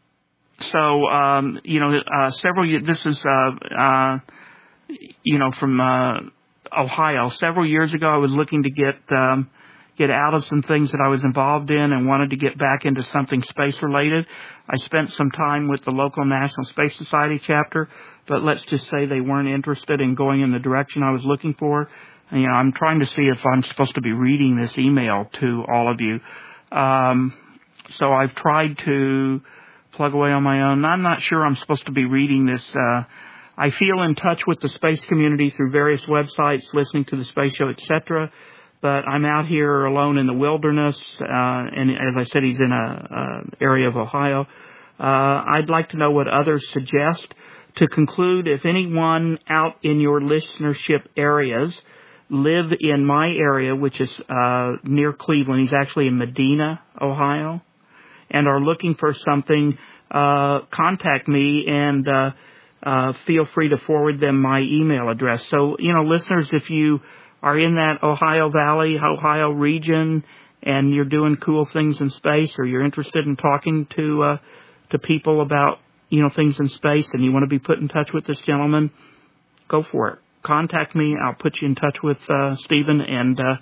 so, um, you know, uh, several years, this is, uh, uh, you know, from uh, Ohio. Several years ago, I was looking to get um, get out of some things that I was involved in and wanted to get back into something space-related. I spent some time with the local National Space Society chapter, but let's just say they weren't interested in going in the direction I was looking for. And, you know, I'm trying to see if I'm supposed to be reading this email to all of you. Um, so I've tried to plug away on my own. I'm not sure I'm supposed to be reading this. Uh, I feel in touch with the space community through various websites, listening to the Space Show, et cetera, but I'm out here alone in the wilderness, uh, and as I said, he's in a, a area of Ohio. Uh, I'd like to know what others suggest. To conclude, if anyone out in your listenership areas live in my area, which is uh, near Cleveland, he's actually in Medina, Ohio, and are looking for something, uh, contact me and uh, uh, feel free to forward them my email address. So, you know, listeners, if you are in that Ohio Valley, Ohio region, and you're doing cool things in space, or you're interested in talking to uh, to people about, you know, things in space, and you want to be put in touch with this gentleman, go for it. Contact me. I'll put you in touch with uh, Stephen, and uh,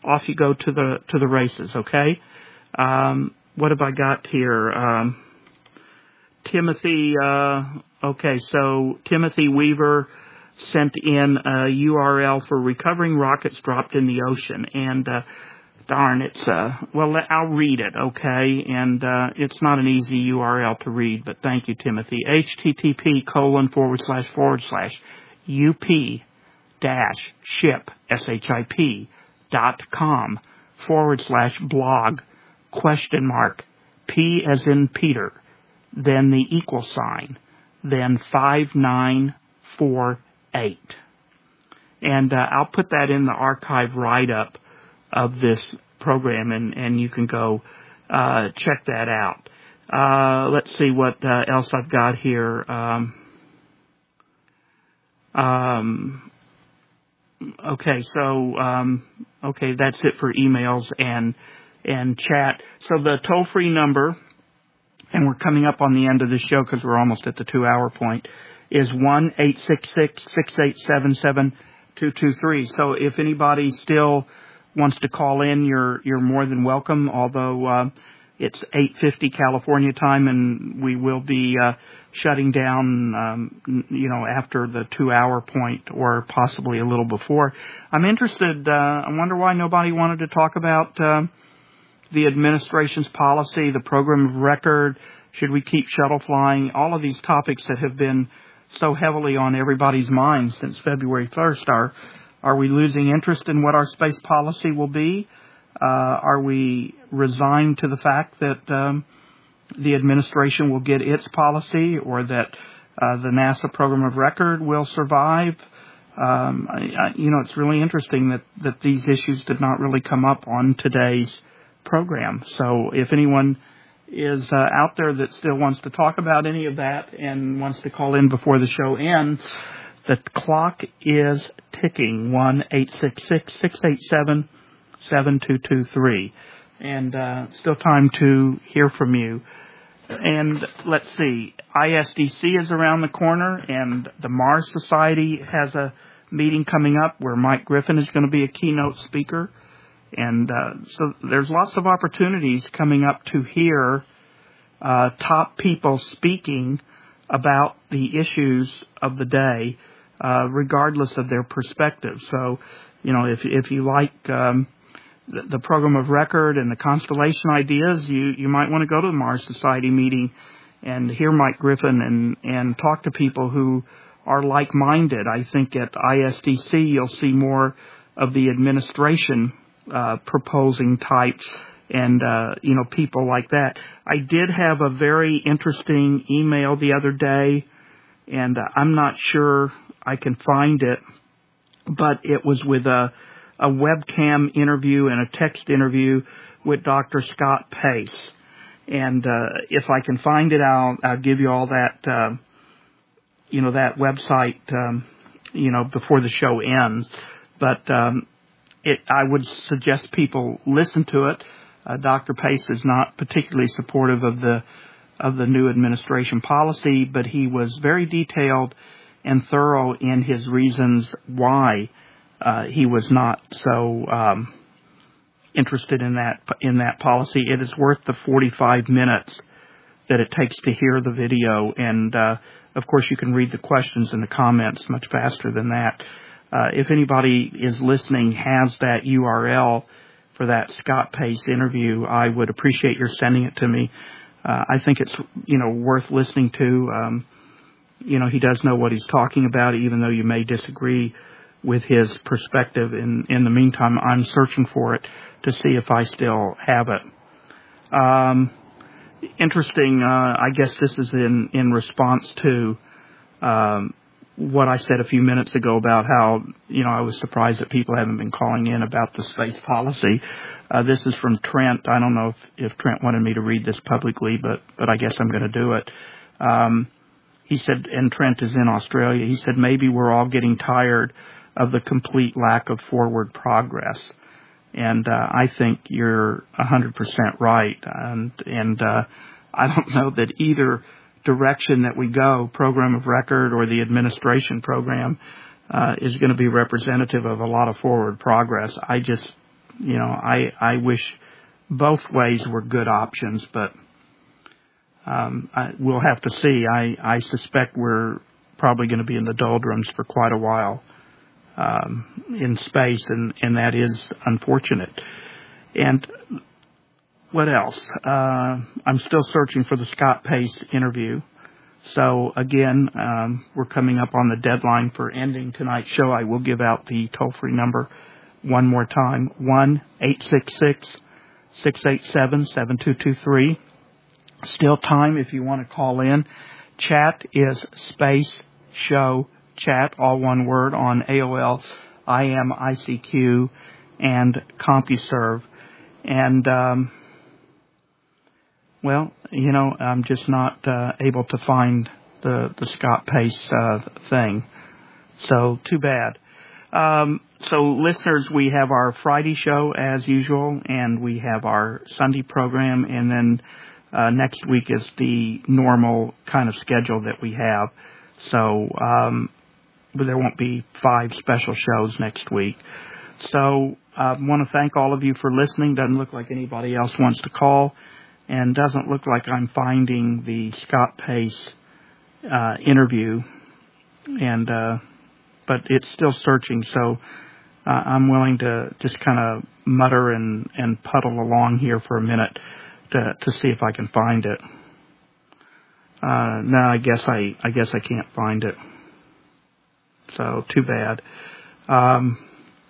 off you go to the to the races. Okay. Um, what have I got here? Um, Timothy. Uh, okay, so Timothy Weaver sent in a U R L for recovering rockets dropped in the ocean, and uh, darn, it's uh, well, I'll read it. Okay, and uh, it's not an easy U R L to read, but thank you, Timothy. H T T P colon forward slash forward slash up dash ship s h i p dot com forward slash blog question mark P as in Peter, then the equal sign, then five nine four eight. And uh, I'll put that in the archive write-up of this program, and, and you can go uh, check that out. Uh, let's see what uh, else I've got here. Um, um, okay, so um, okay, that's it for emails and and chat. So the toll-free number, and we're coming up on the end of the show because we're almost at the two-hour point, is one eight six six, six eight seven, seven two two three. So if anybody still wants to call in, you're you're more than welcome, although uh, it's eight fifty California time, and we will be uh, shutting down, um, you know, after the two-hour point or possibly a little before. I'm interested, uh, I wonder why nobody wanted to talk about uh, the administration's policy, the program of record, should we keep shuttle flying, all of these topics that have been so heavily on everybody's minds since February first. Are are we losing interest in what our space policy will be? Uh, are we resigned to the fact that um, the administration will get its policy, or that uh, the NASA program of record will survive? Um, I, I, you know, it's really interesting that, that these issues did not really come up on today's program. So if anyone is uh, out there that still wants to talk about any of that and wants to call in before the show ends, the clock is ticking. one eight six six, six eight seven, seven two two three. And uh, still time to hear from you. And let's see, I S D C is around the corner, and the Mars Society has a meeting coming up where Mike Griffin is going to be a keynote speaker. And uh, so there's lots of opportunities coming up to hear uh, top people speaking about the issues of the day, uh, regardless of their perspective. So, you know, if if you like um, the, the program of record and the constellation ideas, you, you might want to go to the Mars Society meeting and hear Mike Griffin and, and talk to people who are like-minded. I think at I S D C you'll see more of the administration Uh, proposing types and, uh, you know, people like that. I did have a very interesting email the other day, and uh, I'm not sure I can find it, but it was with a, a webcam interview and a text interview with Doctor Scott Pace. And uh, if I can find it, I'll, I'll give you all that, uh, you know, that website, um, you know, before the show ends. But um It, I would suggest people listen to it. Uh, Doctor Pace is not particularly supportive of the of the new administration policy, but he was very detailed and thorough in his reasons why uh, he was not so um, interested in that in that policy. It is worth the forty-five minutes that it takes to hear the video, and uh, of course you can read the questions and the comments much faster than that. Uh, if anybody is listening has that U R L for that Scott Pace interview, I would appreciate your sending it to me. Uh, I think it's, you know, worth listening to. Um, you know, he does know what he's talking about, even though you may disagree with his perspective. In, in the meantime, I'm searching for it to see if I still have it. Um, interesting. Uh, I guess this is in, in response to, um, what I said a few minutes ago about how, you know, I was surprised that people haven't been calling in about the space policy. Uh, this is from Trent. I don't know if, if Trent wanted me to read this publicly, but, but I guess I'm going to do it. Um, he said, and Trent is in Australia, he said, maybe we're all getting tired of the complete lack of forward progress. And uh, I think you're one hundred percent right. And, and uh, I don't know that either direction that we go, program of record or the administration program, uh, is going to be representative of a lot of forward progress. I just you know, I, I wish both ways were good options, but um, I, we'll have to see. I, I suspect we're probably going to be in the doldrums for quite a while um, in space, and, and that is unfortunate. And what else? Uh, I'm still searching for the Scott Pace interview. So, again, um, we're coming up on the deadline for ending tonight's show. I will give out the toll-free number one more time, one eight six six, six eight seven, seven two two three. Still time if you want to call in. Chat is Space Show Chat, all one word, on A O L, I M, I C Q, and CompuServe. And, um, well, you know, I'm just not uh, able to find the, the Scott Pace uh, thing. So, too bad. Um, so, listeners, we have our Friday show as usual, and we have our Sunday program, and then uh, next week is the normal kind of schedule that we have. So, um, but there won't be five special shows next week. So, I want to thank all of you for listening. Doesn't look like anybody else wants to call, and doesn't look like I'm finding the Scott Pace uh, interview, and uh, but it's still searching. So uh, I'm willing to just kind of mutter and, and puddle along here for a minute to to see if I can find it. Uh, no, I guess I I guess I can't find it. So too bad. Um,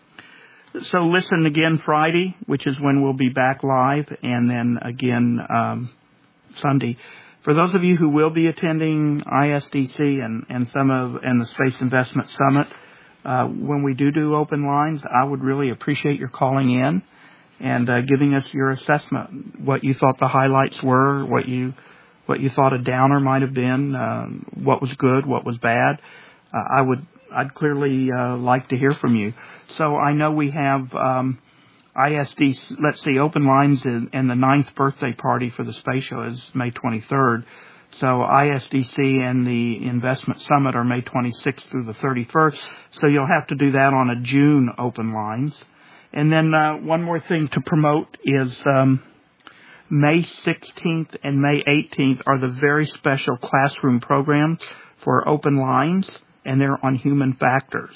So listen again Friday, which is when we'll be back live, and then again um, Sunday. For those of you who will be attending I S D C and, and some of and the Space Investment Summit, uh, when we do do open lines, I would really appreciate your calling in and uh, giving us your assessment, what you thought the highlights were, what you what you thought a downer might have been, um, what was good, what was bad. Uh, I would. I'd clearly uh, like to hear from you. So I know we have um, I S D C, let's see, open lines, in, and the ninth birthday party for the Space Show is May twenty-third. So I S D C and the Investment Summit are May twenty-sixth through the thirty-first. So you'll have to do that on a June open lines. And then uh, one more thing to promote is um, May sixteenth and May eighteenth are the very special classroom programs for open lines, and they're on human factors.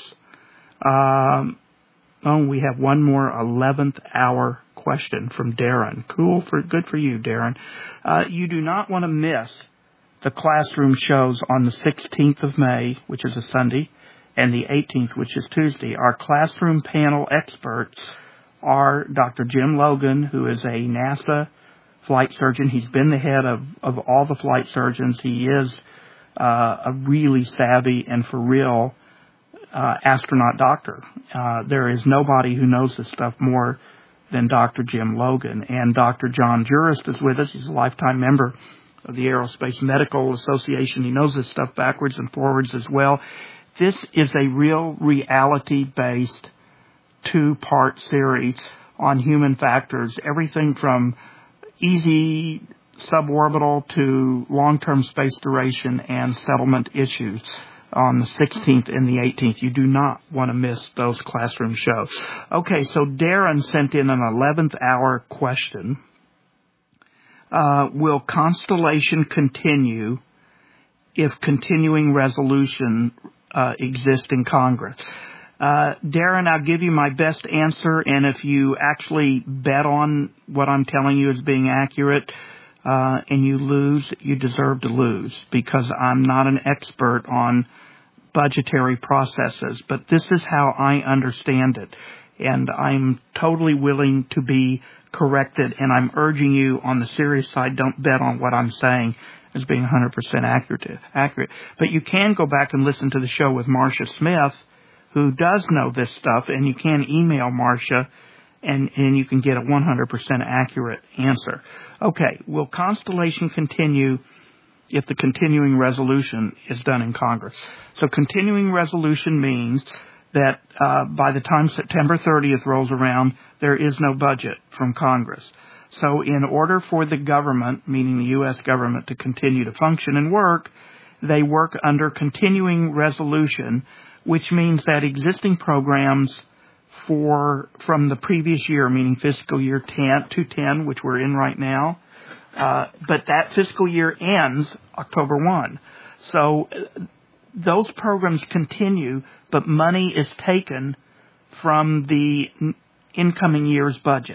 Um, oh, we have one more eleventh hour question from Darren. Cool, for good for you, Darren. Uh, you do not want to miss the classroom shows on the sixteenth of May, which is a Sunday, and the eighteenth, which is Tuesday. Our classroom panel experts are Doctor Jim Logan, who is a NASA flight surgeon. He's been the head of, of all the flight surgeons. He is Uh, a really savvy and for real uh, astronaut doctor. Uh, there is nobody who knows this stuff more than Doctor Jim Logan. And Doctor John Jurist is with us. He's a lifetime member of the Aerospace Medical Association. He knows this stuff backwards and forwards as well. This is a real reality-based two-part series on human factors, everything from easy suborbital to long-term space duration and settlement issues on the sixteenth and the eighteenth. You do not want to miss those classroom shows. Okay, so Darren sent in an eleventh hour question. Uh, will Constellation continue if continuing resolution uh, exists in Congress? Uh, Darren, I'll give you my best answer, and if you actually bet on what I'm telling you as being accurate, Uh, and you lose, you deserve to lose, because I'm not an expert on budgetary processes, but this is how I understand it, and I'm totally willing to be corrected, and I'm urging you on the serious side, don't bet on what I'm saying as being one hundred percent accurate. accurate. But you can go back and listen to the show with Marcia Smith, who does know this stuff, and you can email Marcia, and, and you can get a one hundred percent accurate answer. Okay, will Constellation continue if the continuing resolution is done in Congress? So continuing resolution means that uh, by the time September thirtieth rolls around, there is no budget from Congress. So in order for the government, meaning the U S government, to continue to function and work, they work under continuing resolution, which means that existing programs for from the previous year, meaning fiscal year ten, two ten, which we're in right now. Uh, but that fiscal year ends October first. So uh, those programs continue, but money is taken from the incoming year's budget.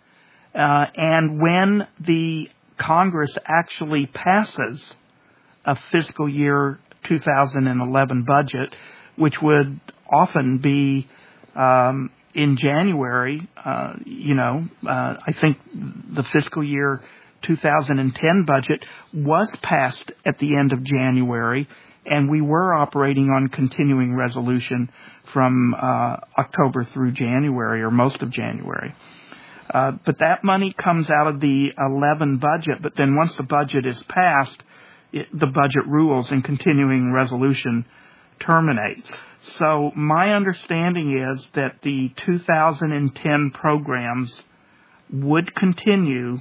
Uh, and when the Congress actually passes a fiscal year two thousand eleven budget, which would often be um, in January, uh, you know, uh, I think the fiscal year two thousand ten budget was passed at the end of January, and we were operating on continuing resolution from uh, October through January, or most of January. Uh, but that money comes out of the eleven budget, but then once the budget is passed, it, the budget rules and continuing resolution terminates. So my understanding is that the two thousand ten programs would continue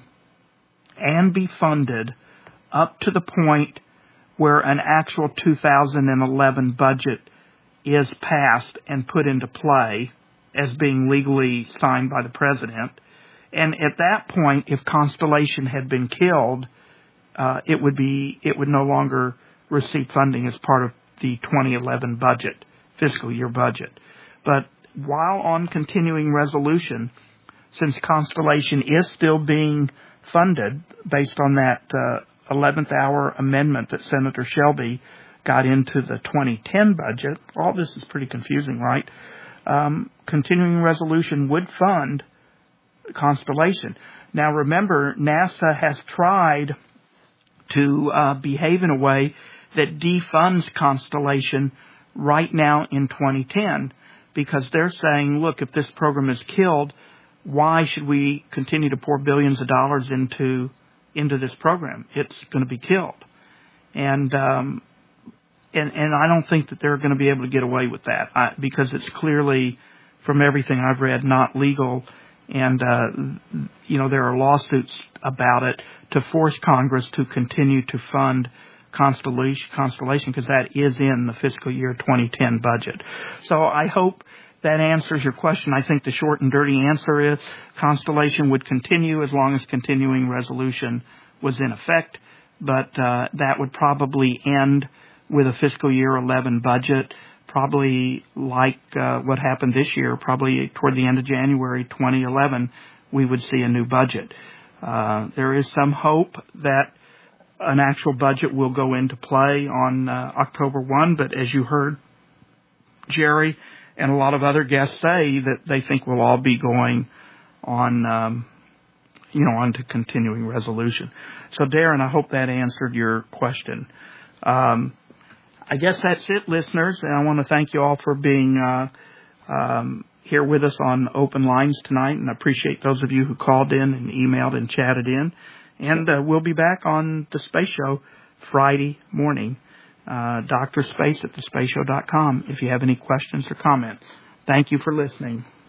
and be funded up to the point where an actual two thousand eleven budget is passed and put into play as being legally signed by the president. And at that point, if Constellation had been killed, uh, it would be it would no longer receive funding as part of the twenty eleven budget, fiscal year budget. But while on continuing resolution, since Constellation is still being funded based on that uh, eleventh hour amendment that Senator Shelby got into the twenty ten budget, all this is pretty confusing, right? Um, continuing resolution would fund Constellation. Now remember, NASA has tried to uh, behave in a way that defunds Constellation right now in twenty ten, because they're saying, look, if this program is killed, why should we continue to pour billions of dollars into into this program? It's going to be killed. And um, and and I don't think that they're going to be able to get away with that, I, because it's clearly, from everything I've read, not legal. And, uh, you know, there are lawsuits about it to force Congress to continue to fund Constellation, Constellation, because that is in the fiscal year twenty ten budget. So I hope that answers your question. I think the short and dirty answer is Constellation would continue as long as continuing resolution was in effect, but uh, that would probably end with a fiscal year eleven budget, probably like uh, what happened this year, probably toward the end of January twenty eleven, we would see a new budget. Uh, there is some hope that an actual budget will go into play on uh, October first, but as you heard Jerry and a lot of other guests say, that they think we'll all be going on, um, you know, on to continuing resolution. So, Darren, I hope that answered your question. Um, I guess that's it, listeners, and I want to thank you all for being uh, um, here with us on Open Lines tonight, and I appreciate those of you who called in and emailed and chatted in. And uh, we'll be back on The Space Show Friday morning, uh, Doctor Space at the space show dot com, if you have any questions or comments. Thank you for listening.